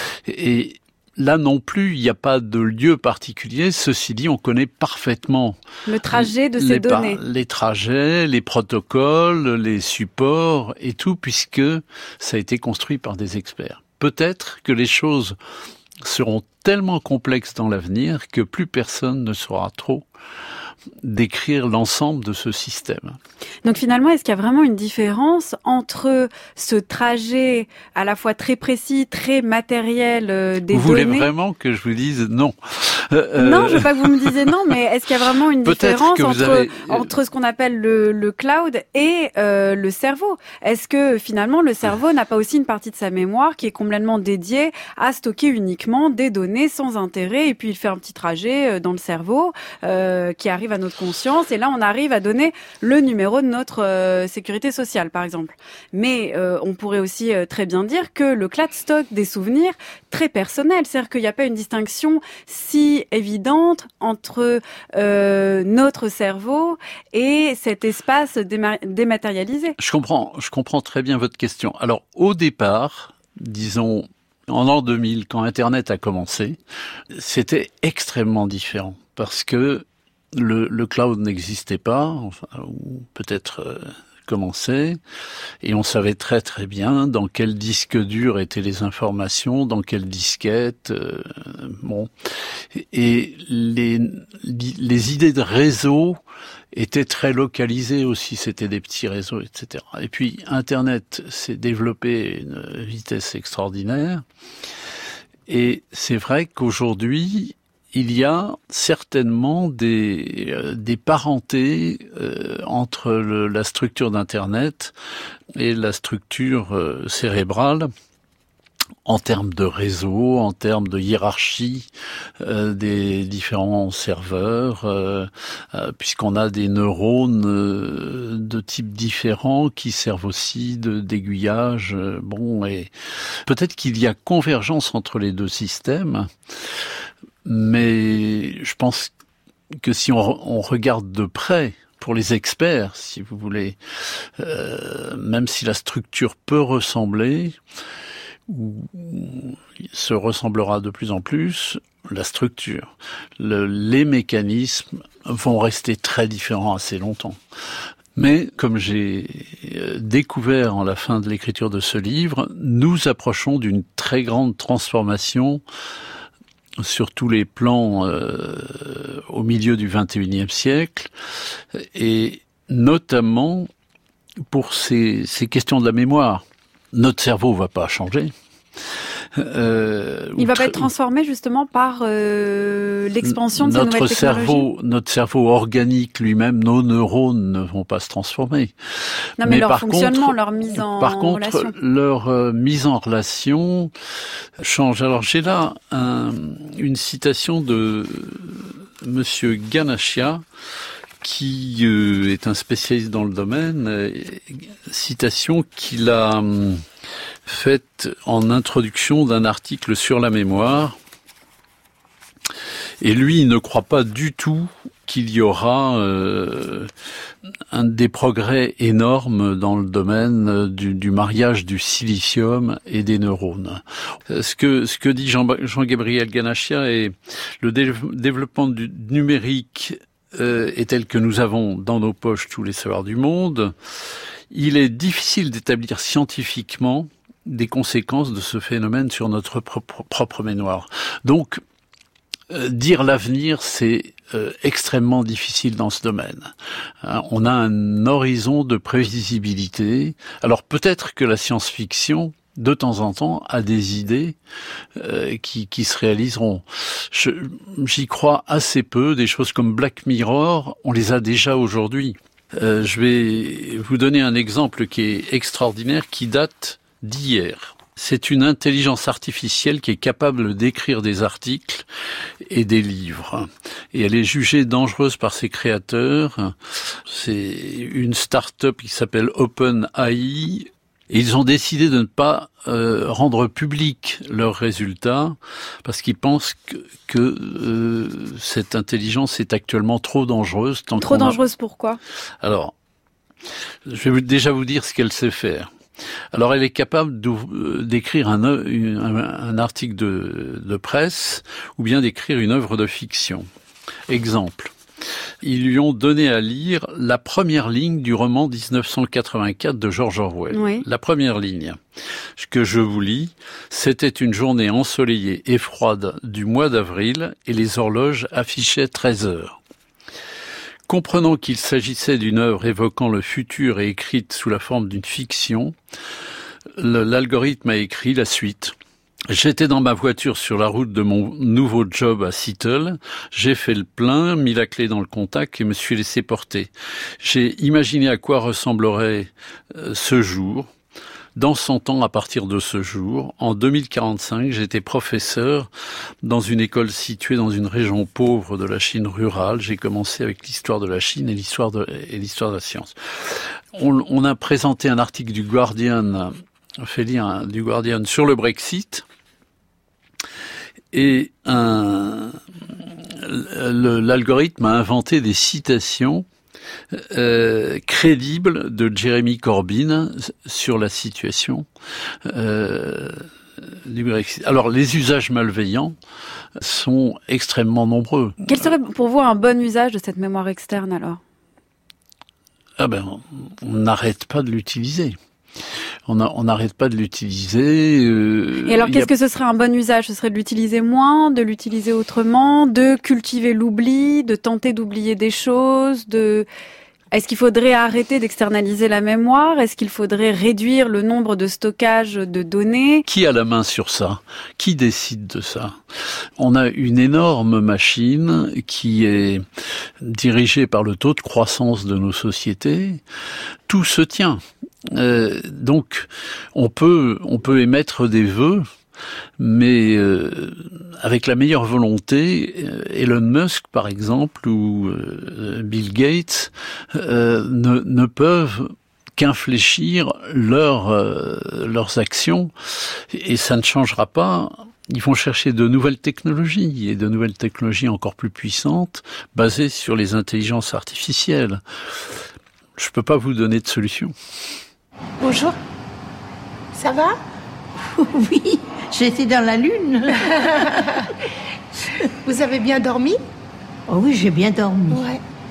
Et là non plus, il n'y a pas de lieu particulier. Ceci dit, on connaît parfaitement le trajet de ces les données. Par, les trajets, les protocoles, les supports et tout, puisque ça a été construit par des experts. Peut-être que les choses seront tellement complexes dans l'avenir que plus personne ne saura trop décrire l'ensemble de ce système. Donc finalement, est-ce qu'il y a vraiment une différence entre ce trajet à la fois très précis, très matériel euh, des vous données... Vous voulez vraiment que je vous dise non? euh, Non, je veux pas que vous me disiez non, mais est-ce qu'il y a vraiment une différence entre, avez... entre ce qu'on appelle le, le cloud et euh, le cerveau? Est-ce que finalement le cerveau n'a pas aussi une partie de sa mémoire qui est complètement dédiée à stocker uniquement des données sans intérêt et puis il fait un petit trajet dans le cerveau euh, qui arrive à notre conscience et là on arrive à donner le numéro de notre euh, sécurité sociale par exemple. Mais euh, on pourrait aussi euh, très bien dire que le cloud stocke des souvenirs très personnels, c'est-à-dire qu'il n'y a pas une distinction si évidente entre euh, notre cerveau et cet espace déma- dématérialisé. Je comprends, je comprends très bien votre question. Alors au départ, disons en l'an deux mille, quand Internet a commencé, c'était extrêmement différent parce que Le, le cloud n'existait pas, enfin, ou peut-être euh, commençait, et on savait très très bien dans quel disque dur étaient les informations, dans quelle disquette, euh, bon, et les, les idées de réseau étaient très localisées aussi, c'était des petits réseaux, et cetera. Et puis Internet s'est développé à une vitesse extraordinaire, et c'est vrai qu'aujourd'hui, il y a certainement des, euh, des parentés euh, entre le, la structure d'Internet et la structure euh, cérébrale en termes de réseau, en termes de hiérarchie euh, des différents serveurs, euh, euh, puisqu'on a des neurones euh, de types différents qui servent aussi de, d'aiguillage. Euh, bon, et peut-être qu'il y a convergence entre les deux systèmes. Mais je pense que si on, on regarde de près, pour les experts, si vous voulez, euh, même si la structure peut ressembler, ou se ressemblera de plus en plus, la structure, le, les mécanismes vont rester très différents assez longtemps. Mais comme j'ai découvert en la fin de l'écriture de ce livre, nous approchons d'une très grande transformation sur tous les plans euh, au milieu du vingt et unième siècle, et notamment pour ces, ces questions de la mémoire. Notre cerveau va pas changer. Euh, Il va pas être transformé justement par euh, l'expansion de ces nouvelles technologies. Cerveau, notre cerveau organique lui-même, nos neurones ne vont pas se transformer. Non, mais, mais leur par fonctionnement, contre, leur mise en par contre, relation. Par contre, leur euh, mise en relation change. Alors j'ai là un, une citation de Monsieur Ganachia, qui euh, est un spécialiste dans le domaine, euh, citation qu'il a euh, faite en introduction d'un article sur la mémoire. Et lui, il ne croit pas du tout qu'il y aura euh, un des progrès énormes dans le domaine du, du mariage du silicium et des neurones. Ce que, ce que dit Jean, Jean-Gabriel Ganachia est le dé- développement du numérique euh, est tel que nous avons dans nos poches tous les savoirs du monde. Il est difficile d'établir scientifiquement des conséquences de ce phénomène sur notre propre, propre mémoire. Donc, euh, dire l'avenir, c'est euh, extrêmement difficile dans ce domaine. Hein, on a un horizon de prévisibilité. Alors peut-être que la science-fiction, de temps en temps, a des idées euh, qui, qui se réaliseront. Je, j'y crois assez peu. Des choses comme Black Mirror, on les a déjà aujourd'hui. Euh, je vais vous donner un exemple qui est extraordinaire, qui date d'hier. C'est une intelligence artificielle qui est capable d'écrire des articles et des livres. Et elle est jugée dangereuse par ses créateurs. C'est une start-up qui s'appelle OpenAI. Et ils ont décidé de ne pas euh, rendre public leurs résultats parce qu'ils pensent que, que euh, cette intelligence est actuellement trop dangereuse. Tant trop dangereuse a... pourquoi ? Alors, je vais déjà vous dire ce qu'elle sait faire. Alors, elle est capable d'écrire un, un, un article de, de presse ou bien d'écrire une œuvre de fiction. Exemple. Ils lui ont donné à lire la première ligne du roman dix-neuf cent quatre-vingt-quatre de George Orwell. Oui. La première ligne, que je vous lis, c'était une journée ensoleillée et froide du mois d'avril et les horloges affichaient treize heures. Comprenant qu'il s'agissait d'une œuvre évoquant le futur et écrite sous la forme d'une fiction, le, l'algorithme a écrit la suite. J'étais dans ma voiture sur la route de mon nouveau job à Seattle. J'ai fait le plein, mis la clé dans le contact et me suis laissé porter. J'ai imaginé à quoi ressemblerait euh, ce jour. Dans cent ans, à partir de ce jour, en deux mille quarante-cinq, j'étais professeur dans une école située dans une région pauvre de la Chine rurale. J'ai commencé avec l'histoire de la Chine et l'histoire de, et l'histoire de la science. On, on a présenté un article du Guardian, fait lire un, du Guardian sur le Brexit. Et un, le, l'algorithme a inventé des citations euh, crédibles de Jeremy Corbyn sur la situation euh, du Brexit. Alors, les usages malveillants sont extrêmement nombreux. Quel serait pour vous un bon usage de cette mémoire externe, alors ? Ah ben, on n'arrête pas de l'utiliser. On n'arrête pas de l'utiliser. Euh, Et alors, qu'est-ce a... que ce serait un bon usage ? Ce serait de l'utiliser moins, de l'utiliser autrement, de cultiver l'oubli, de tenter d'oublier des choses, de... Est-ce qu'il faudrait arrêter d'externaliser la mémoire ? Est-ce qu'il faudrait réduire le nombre de stockages de données ? Qui a la main sur ça ? Qui décide de ça ? On a une énorme machine qui est dirigée par le taux de croissance de nos sociétés. Tout se tient. Euh, donc, on peut, on peut émettre des vœux, mais euh, avec la meilleure volonté, Elon Musk, par exemple, ou euh, Bill Gates, euh, ne, ne peuvent qu'infléchir leur, euh, leurs actions, et ça ne changera pas. Ils vont chercher de nouvelles technologies, et de nouvelles technologies encore plus puissantes, basées sur les intelligences artificielles. Je ne peux pas vous donner de solution. Bonjour, ça va ? Oui, j'étais dans la lune. Vous avez bien dormi ? Oh oui, j'ai bien dormi. Ouais.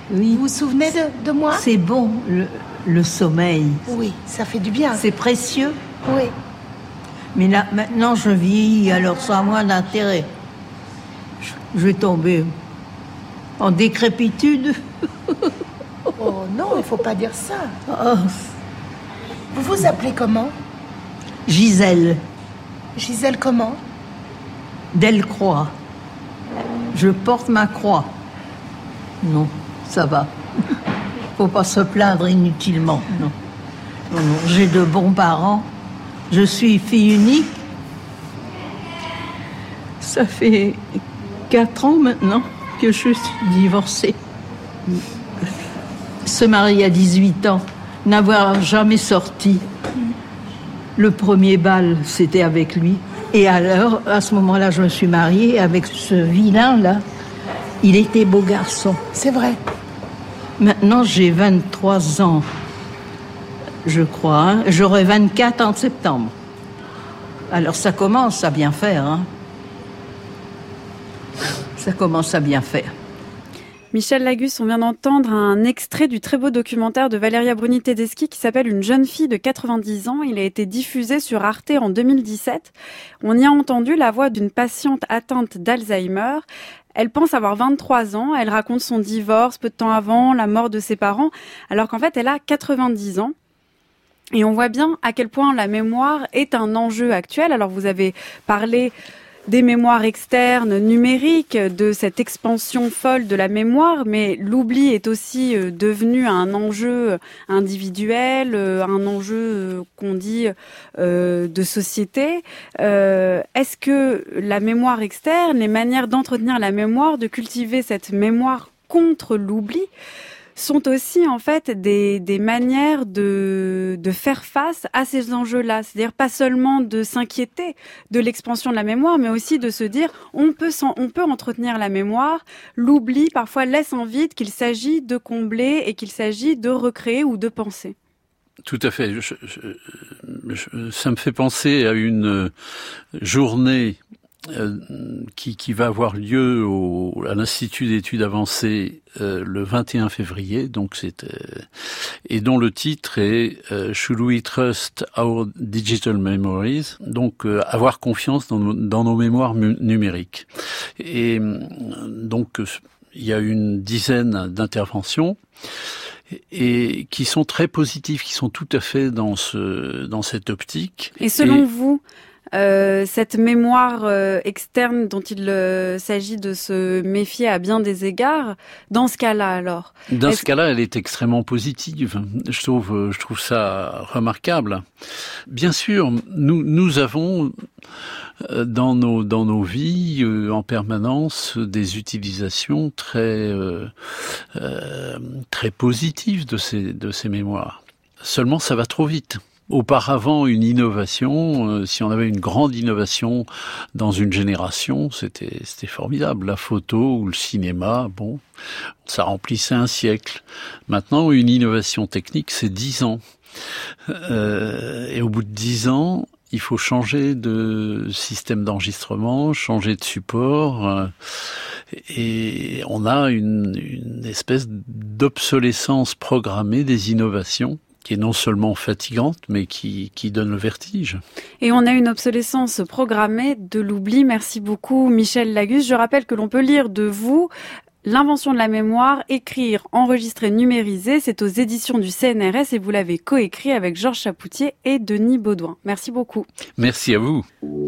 Oui. Vous vous souvenez de, de moi? C'est bon, le, le sommeil. Oui, ça fait du bien. C'est précieux. Oui. Mais là, maintenant, je vieillis, alors ça a moins d'intérêt. Je, je vais tomber en décrépitude. Oh non, il faut pas dire ça. Oh. Vous vous appelez comment? Gisèle. Gisèle comment? Delcroix. Je porte ma croix. Non, ça va. Faut pas se plaindre inutilement, non. Non, non, j'ai de bons parents. Je suis fille unique. Ça fait quatre ans maintenant que je suis divorcée. Se marier à dix-huit ans, n'avoir jamais sorti. Le premier bal, c'était avec lui. Et alors, à ce moment-là, je me suis mariée avec ce vilain-là. Il était beau garçon. C'est vrai. Maintenant, j'ai vingt-trois ans, je crois. Hein. J'aurai vingt-quatre en septembre. Alors, ça commence à bien faire. Hein. Ça commence à bien faire. Michel Lagus, on vient d'entendre un extrait du très beau documentaire de Valeria Bruni-Tedeschi qui s'appelle Une jeune fille de quatre-vingt-dix ans. Il a été diffusé sur Arte en deux mille dix-sept. On y a entendu la voix d'une patiente atteinte d'Alzheimer. Elle pense avoir vingt-trois ans. Elle raconte son divorce peu de temps avant, la mort de ses parents, alors qu'en fait, elle a quatre-vingt-dix ans. Et on voit bien à quel point la mémoire est un enjeu actuel. Alors, vous avez parlé des mémoires externes numériques, de cette expansion folle de la mémoire, mais l'oubli est aussi devenu un enjeu individuel, un enjeu qu'on dit euh, de société. Euh, est-ce que la mémoire externe, les manières d'entretenir la mémoire, de cultiver cette mémoire contre l'oubli, sont aussi en fait des, des manières de, de faire face à ces enjeux-là. C'est-à-dire pas seulement de s'inquiéter de l'expansion de la mémoire, mais aussi de se dire on peut, on peut entretenir la mémoire. L'oubli parfois laisse en vide qu'il s'agit de combler et qu'il s'agit de recréer ou de penser. Tout à fait. Je, je, je, ça me fait penser à une journée Euh, qui, qui va avoir lieu au, à l'Institut d'études avancées euh, le vingt et un février, donc c'est euh, et dont le titre est euh, Should we trust our digital memories? Donc euh, avoir confiance dans nos, dans nos mémoires mu- numériques. Et euh, donc euh, il y a une dizaine d'interventions et qui sont très positives, qui sont tout à fait dans ce dans cette optique. Et selon et, vous, Euh, cette mémoire euh, externe dont il euh, s'agit de se méfier à bien des égards, dans ce cas-là alors Dans Est-ce... ce cas-là, elle est extrêmement positive. Je trouve, je trouve ça remarquable. Bien sûr, nous, nous avons dans nos, dans nos vies euh, en permanence des utilisations très, euh, euh, très positives de ces, de ces mémoires. Seulement, ça va trop vite. Auparavant, une innovation, euh, si on avait une grande innovation dans une génération, c'était c'était formidable. La photo ou le cinéma, bon, ça remplissait un siècle. Maintenant, une innovation technique, c'est dix ans. Euh, et au bout de dix ans, il faut changer de système d'enregistrement, changer de support, euh, et on a une, une espèce d'obsolescence programmée des innovations, qui est non seulement fatigante, mais qui, qui donne le vertige. Et on a une obsolescence programmée de l'oubli. Merci beaucoup, Michel Lagus. Je rappelle que l'on peut lire de vous L'invention de la mémoire, écrire, enregistrer, numériser. C'est aux éditions du C N R S et vous l'avez coécrit avec Georges Chapoutier et Denis Baudouin. Merci beaucoup. Merci à vous.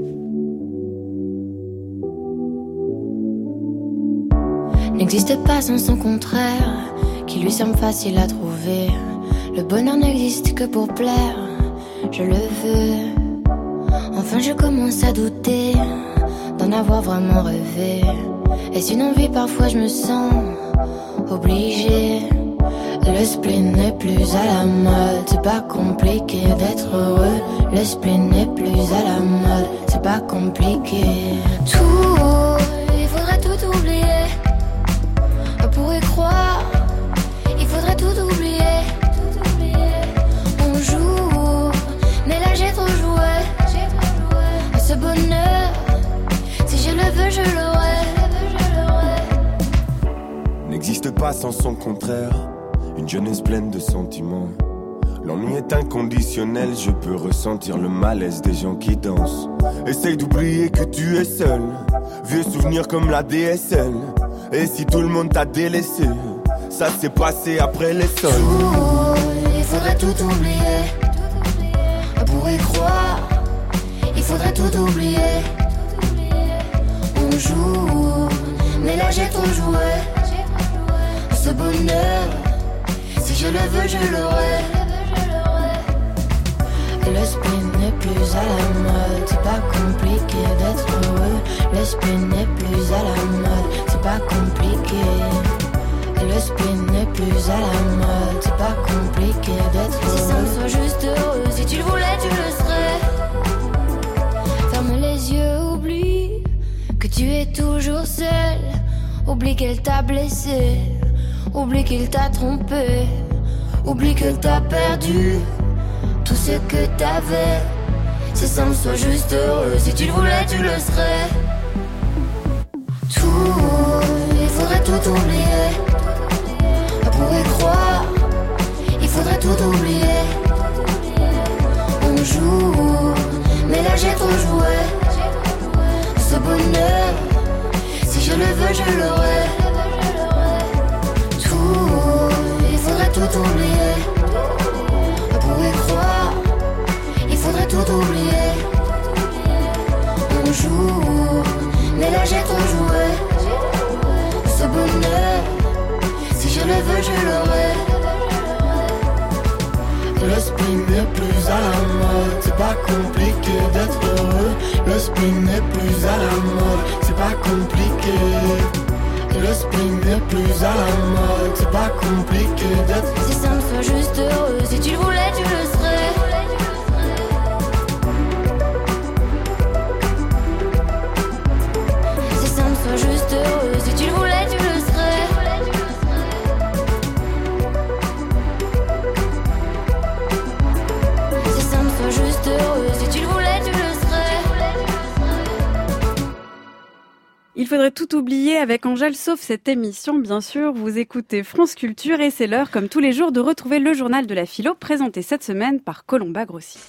N'existe pas sans son contraire, qui lui semble facile à trouver. Le bonheur n'existe que pour plaire, je le veux. Enfin je commence à douter d'en avoir vraiment rêvé. Est-ce une envie? Parfois je me sens obligée. Le spleen n'est plus à la mode, c'est pas compliqué d'être heureux. Le spleen n'est plus à la mode, c'est pas compliqué. Tout, il faudrait tout oublier. On pourrait croire, il faudrait tout oublier. On joue, mais là j'ai trop joué. Ce bonheur, si je le veux, je l'aurai. N'existe pas sans son contraire. Une jeunesse pleine de sentiments. L'ennui est inconditionnel, je peux ressentir le malaise des gens qui dansent. Essaye d'oublier que tu es seul. Vieux souvenirs comme la D S L. Et si tout le monde t'a délaissé, ça s'est passé après les sols. Tout, il faudrait tout oublier. Pour y croire, il faudrait tout oublier. On joue, mais là j'ai trop joué. Ce bonheur, si je le veux, je l'aurai. Le spin n'est plus à la mode, c'est pas compliqué d'être heureux. Le spin n'est plus à la mode, c'est pas compliqué. Le spin n'est plus à la mode, c'est pas compliqué d'être heureux. Si ça me soit juste heureux, si tu le voulais, tu le serais. Ferme les yeux, oublie que tu es toujours seul. Oublie qu'elle t'a blessé, oublie qu'il t'a trompé, oublie qu'elle t'a perdu. Tout ce que t'avais, c'est simple, sois juste heureux. Si tu le voulais, tu le serais. Tout, il faudrait tout oublier. Pour y croire, il faudrait tout oublier. On joue, mais là j'ai trop joué. Ce bonheur, si je le veux, je l'aurai. Tout, il faudrait tout oublier. Pour y croire, il faudrait tout oublier. On joue, mais là j'ai trop joué. Ce bonheur, si je le veux, je l'aurai. Le spin n'est plus à la mode, c'est pas compliqué d'être heureux. Le spin n'est plus à la mode, c'est pas compliqué. Le spin n'est plus à la mode, c'est pas compliqué d'être. Si ça me soit juste heureux, si tu le voulais, tu le serais. Si ça me soit juste heureux, si tu le voulais, tu le serais. Si ça me soit juste heureux, si tu le voulais, tu le serais. Il faudrait tout oublier avec Angèle, sauf cette émission, bien sûr. Vous écoutez France Culture et c'est l'heure, comme tous les jours, de retrouver le journal de la philo, présenté cette semaine par Colomba Grossi.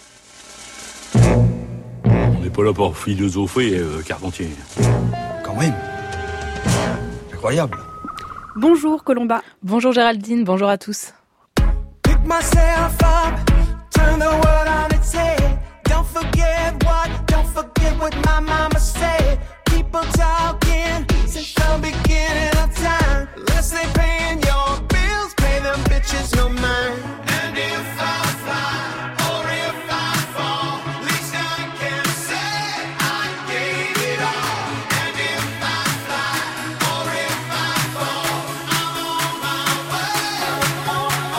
On n'est pas là pour philosopher, euh, Carpentier. Quand même. Incroyable. Bonjour Colomba. Bonjour Géraldine, bonjour à tous. Pick myself up, turn the world on its head. Don't forget what, don't forget what my mama said. People talking since the beginning of time. Unless they paying your bills, pay them bitches no mind. And if I fly, or if I fall, least I can say I gave it all. And if I fly, or if I fall, I'm on my way,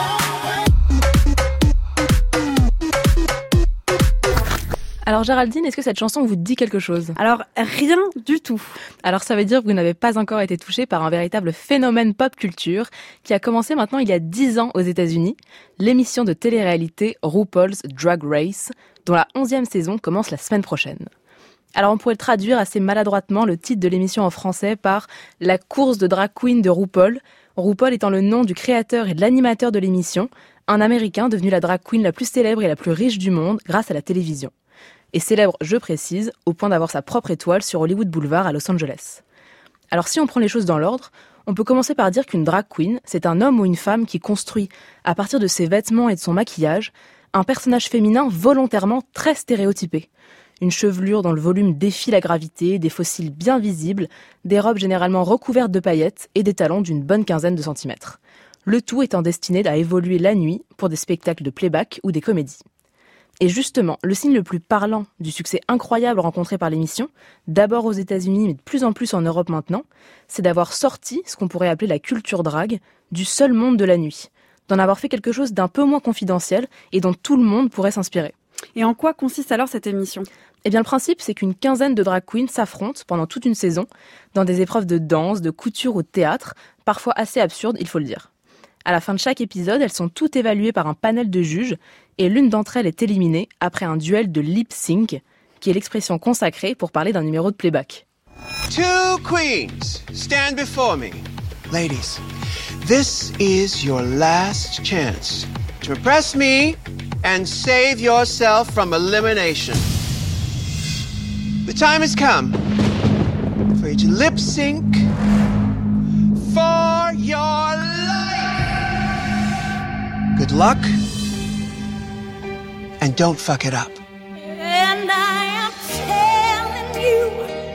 on my way. Alors Géraldine, est-ce que cette chanson vous dit quelque chose ? Alors rien du tout. Alors ça veut dire que vous n'avez pas encore été touché par un véritable phénomène pop culture qui a commencé maintenant il y a dix ans aux États-Unis, l'émission de télé-réalité RuPaul's Drag Race, dont la onzième saison commence la semaine prochaine. Alors on pourrait traduire assez maladroitement le titre de l'émission en français par « La course de drag queen de RuPaul », RuPaul étant le nom du créateur et de l'animateur de l'émission, un Américain devenu la drag queen la plus célèbre et la plus riche du monde grâce à la télévision. Et célèbre, je précise, au point d'avoir sa propre étoile sur Hollywood Boulevard à Los Angeles. Alors si on prend les choses dans l'ordre, on peut commencer par dire qu'une drag queen, c'est un homme ou une femme qui construit, à partir de ses vêtements et de son maquillage, un personnage féminin volontairement très stéréotypé. Une chevelure dont le volume défie la gravité, des faux cils bien visibles, des robes généralement recouvertes de paillettes et des talons d'une bonne quinzaine de centimètres. Le tout étant destiné à évoluer la nuit pour des spectacles de playback ou des comédies. Et justement, le signe le plus parlant du succès incroyable rencontré par l'émission, d'abord aux États-Unis mais de plus en plus en Europe maintenant, c'est d'avoir sorti ce qu'on pourrait appeler la culture drague du seul monde de la nuit, d'en avoir fait quelque chose d'un peu moins confidentiel et dont tout le monde pourrait s'inspirer. Et en quoi consiste alors cette émission ? Eh bien le principe, c'est qu'une quinzaine de drag queens s'affrontent pendant toute une saison dans des épreuves de danse, de couture ou de théâtre, parfois assez absurdes, il faut le dire. À la fin de chaque épisode, elles sont toutes évaluées par un panel de juges et l'une d'entre elles est éliminée après un duel de lip sync, qui est l'expression consacrée pour parler d'un numéro de playback. Two queens stand before me. Ladies, This is your last chance to impress me and save yourself from elimination. The time has come for you to lip sync for your life. Good luck and don't fuck it up. And I am telling you.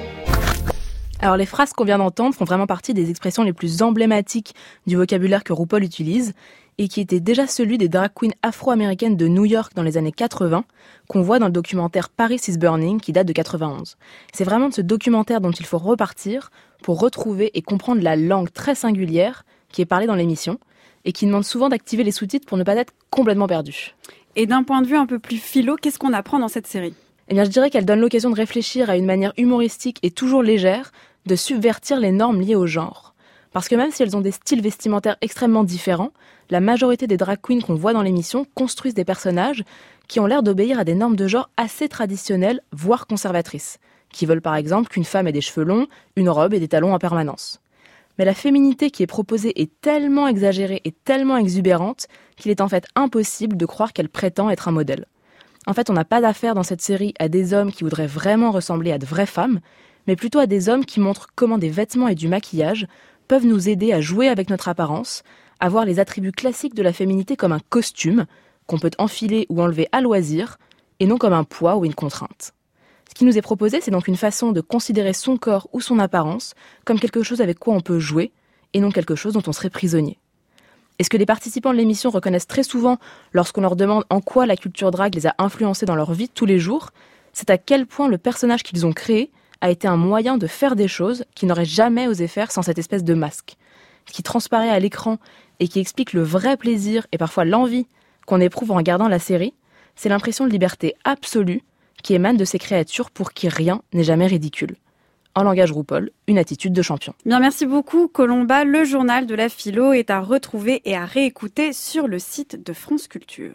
Alors les phrases qu'on vient d'entendre font vraiment partie des expressions les plus emblématiques du vocabulaire que RuPaul utilise et qui était déjà celui des drag queens afro-américaines de New York dans les années quatre-vingts, qu'on voit dans le documentaire Paris is Burning qui date de quatre-vingt-onze. C'est vraiment de ce documentaire dont il faut repartir pour retrouver et comprendre la langue très singulière qui est parlée dans l'émission et qui demande souvent d'activer les sous-titres pour ne pas être complètement perdu. Et d'un point de vue un peu plus philo, qu'est-ce qu'on apprend dans cette série ? Eh bien, je dirais qu'elle donne l'occasion de réfléchir à une manière humoristique et toujours légère de subvertir les normes liées au genre. Parce que même si elles ont des styles vestimentaires extrêmement différents, la majorité des drag queens qu'on voit dans l'émission construisent des personnages qui ont l'air d'obéir à des normes de genre assez traditionnelles, voire conservatrices, qui veulent par exemple qu'une femme ait des cheveux longs, une robe et des talons en permanence. Mais la féminité qui est proposée est tellement exagérée et tellement exubérante qu'il est en fait impossible de croire qu'elle prétend être un modèle. En fait, on n'a pas affaire dans cette série à des hommes qui voudraient vraiment ressembler à de vraies femmes, mais plutôt à des hommes qui montrent comment des vêtements et du maquillage peuvent nous aider à jouer avec notre apparence, à voir les attributs classiques de la féminité comme un costume qu'on peut enfiler ou enlever à loisir, et non comme un poids ou une contrainte. Ce qui nous est proposé, c'est donc une façon de considérer son corps ou son apparence comme quelque chose avec quoi on peut jouer, et non quelque chose dont on serait prisonnier. Et ce que les participants de l'émission reconnaissent très souvent lorsqu'on leur demande en quoi la culture drag les a influencés dans leur vie de tous les jours, c'est à quel point le personnage qu'ils ont créé a été un moyen de faire des choses qu'ils n'auraient jamais osé faire sans cette espèce de masque. Ce qui transparaît à l'écran et qui explique le vrai plaisir et parfois l'envie qu'on éprouve en regardant la série, c'est l'impression de liberté absolue qui émane de ces créatures pour qui rien n'est jamais ridicule. En langage RuPaul, une attitude de champion. Bien, merci beaucoup Colomba. Le journal de la philo est à retrouver et à réécouter sur le site de France Culture.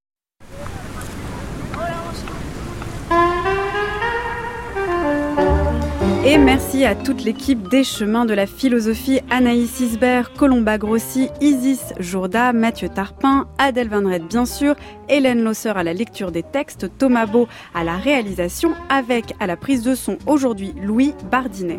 Et merci à toute l'équipe des Chemins de la Philosophie, Anaïs Isbert, Colomba Grossi, Isis Jourda, Mathieu Tarpin, Adèle Van Red bien sûr, Hélène Losser à la lecture des textes, Thomas Beau à la réalisation, avec à la prise de son aujourd'hui Louis Bardinet.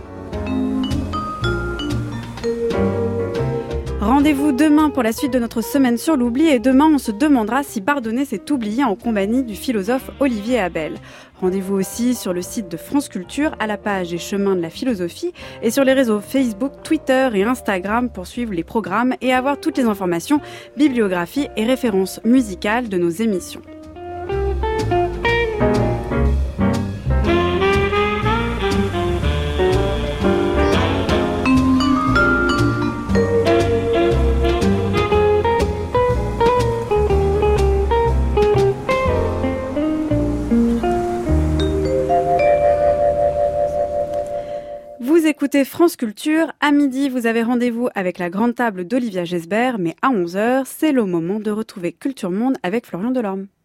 Rendez-vous demain pour la suite de notre semaine sur l'oubli et demain on se demandera si pardonner c'est oublier en compagnie du philosophe Olivier Abel. Rendez-vous aussi sur le site de France Culture à la page des Chemins de la Philosophie et sur les réseaux Facebook, Twitter et Instagram pour suivre les programmes et avoir toutes les informations, bibliographies et références musicales de nos émissions. Vous écoutez France Culture. À midi, vous avez rendez-vous avec la grande table d'Olivia Gesbert, mais à onze heures, c'est le moment de retrouver Culture Monde avec Florian Delorme.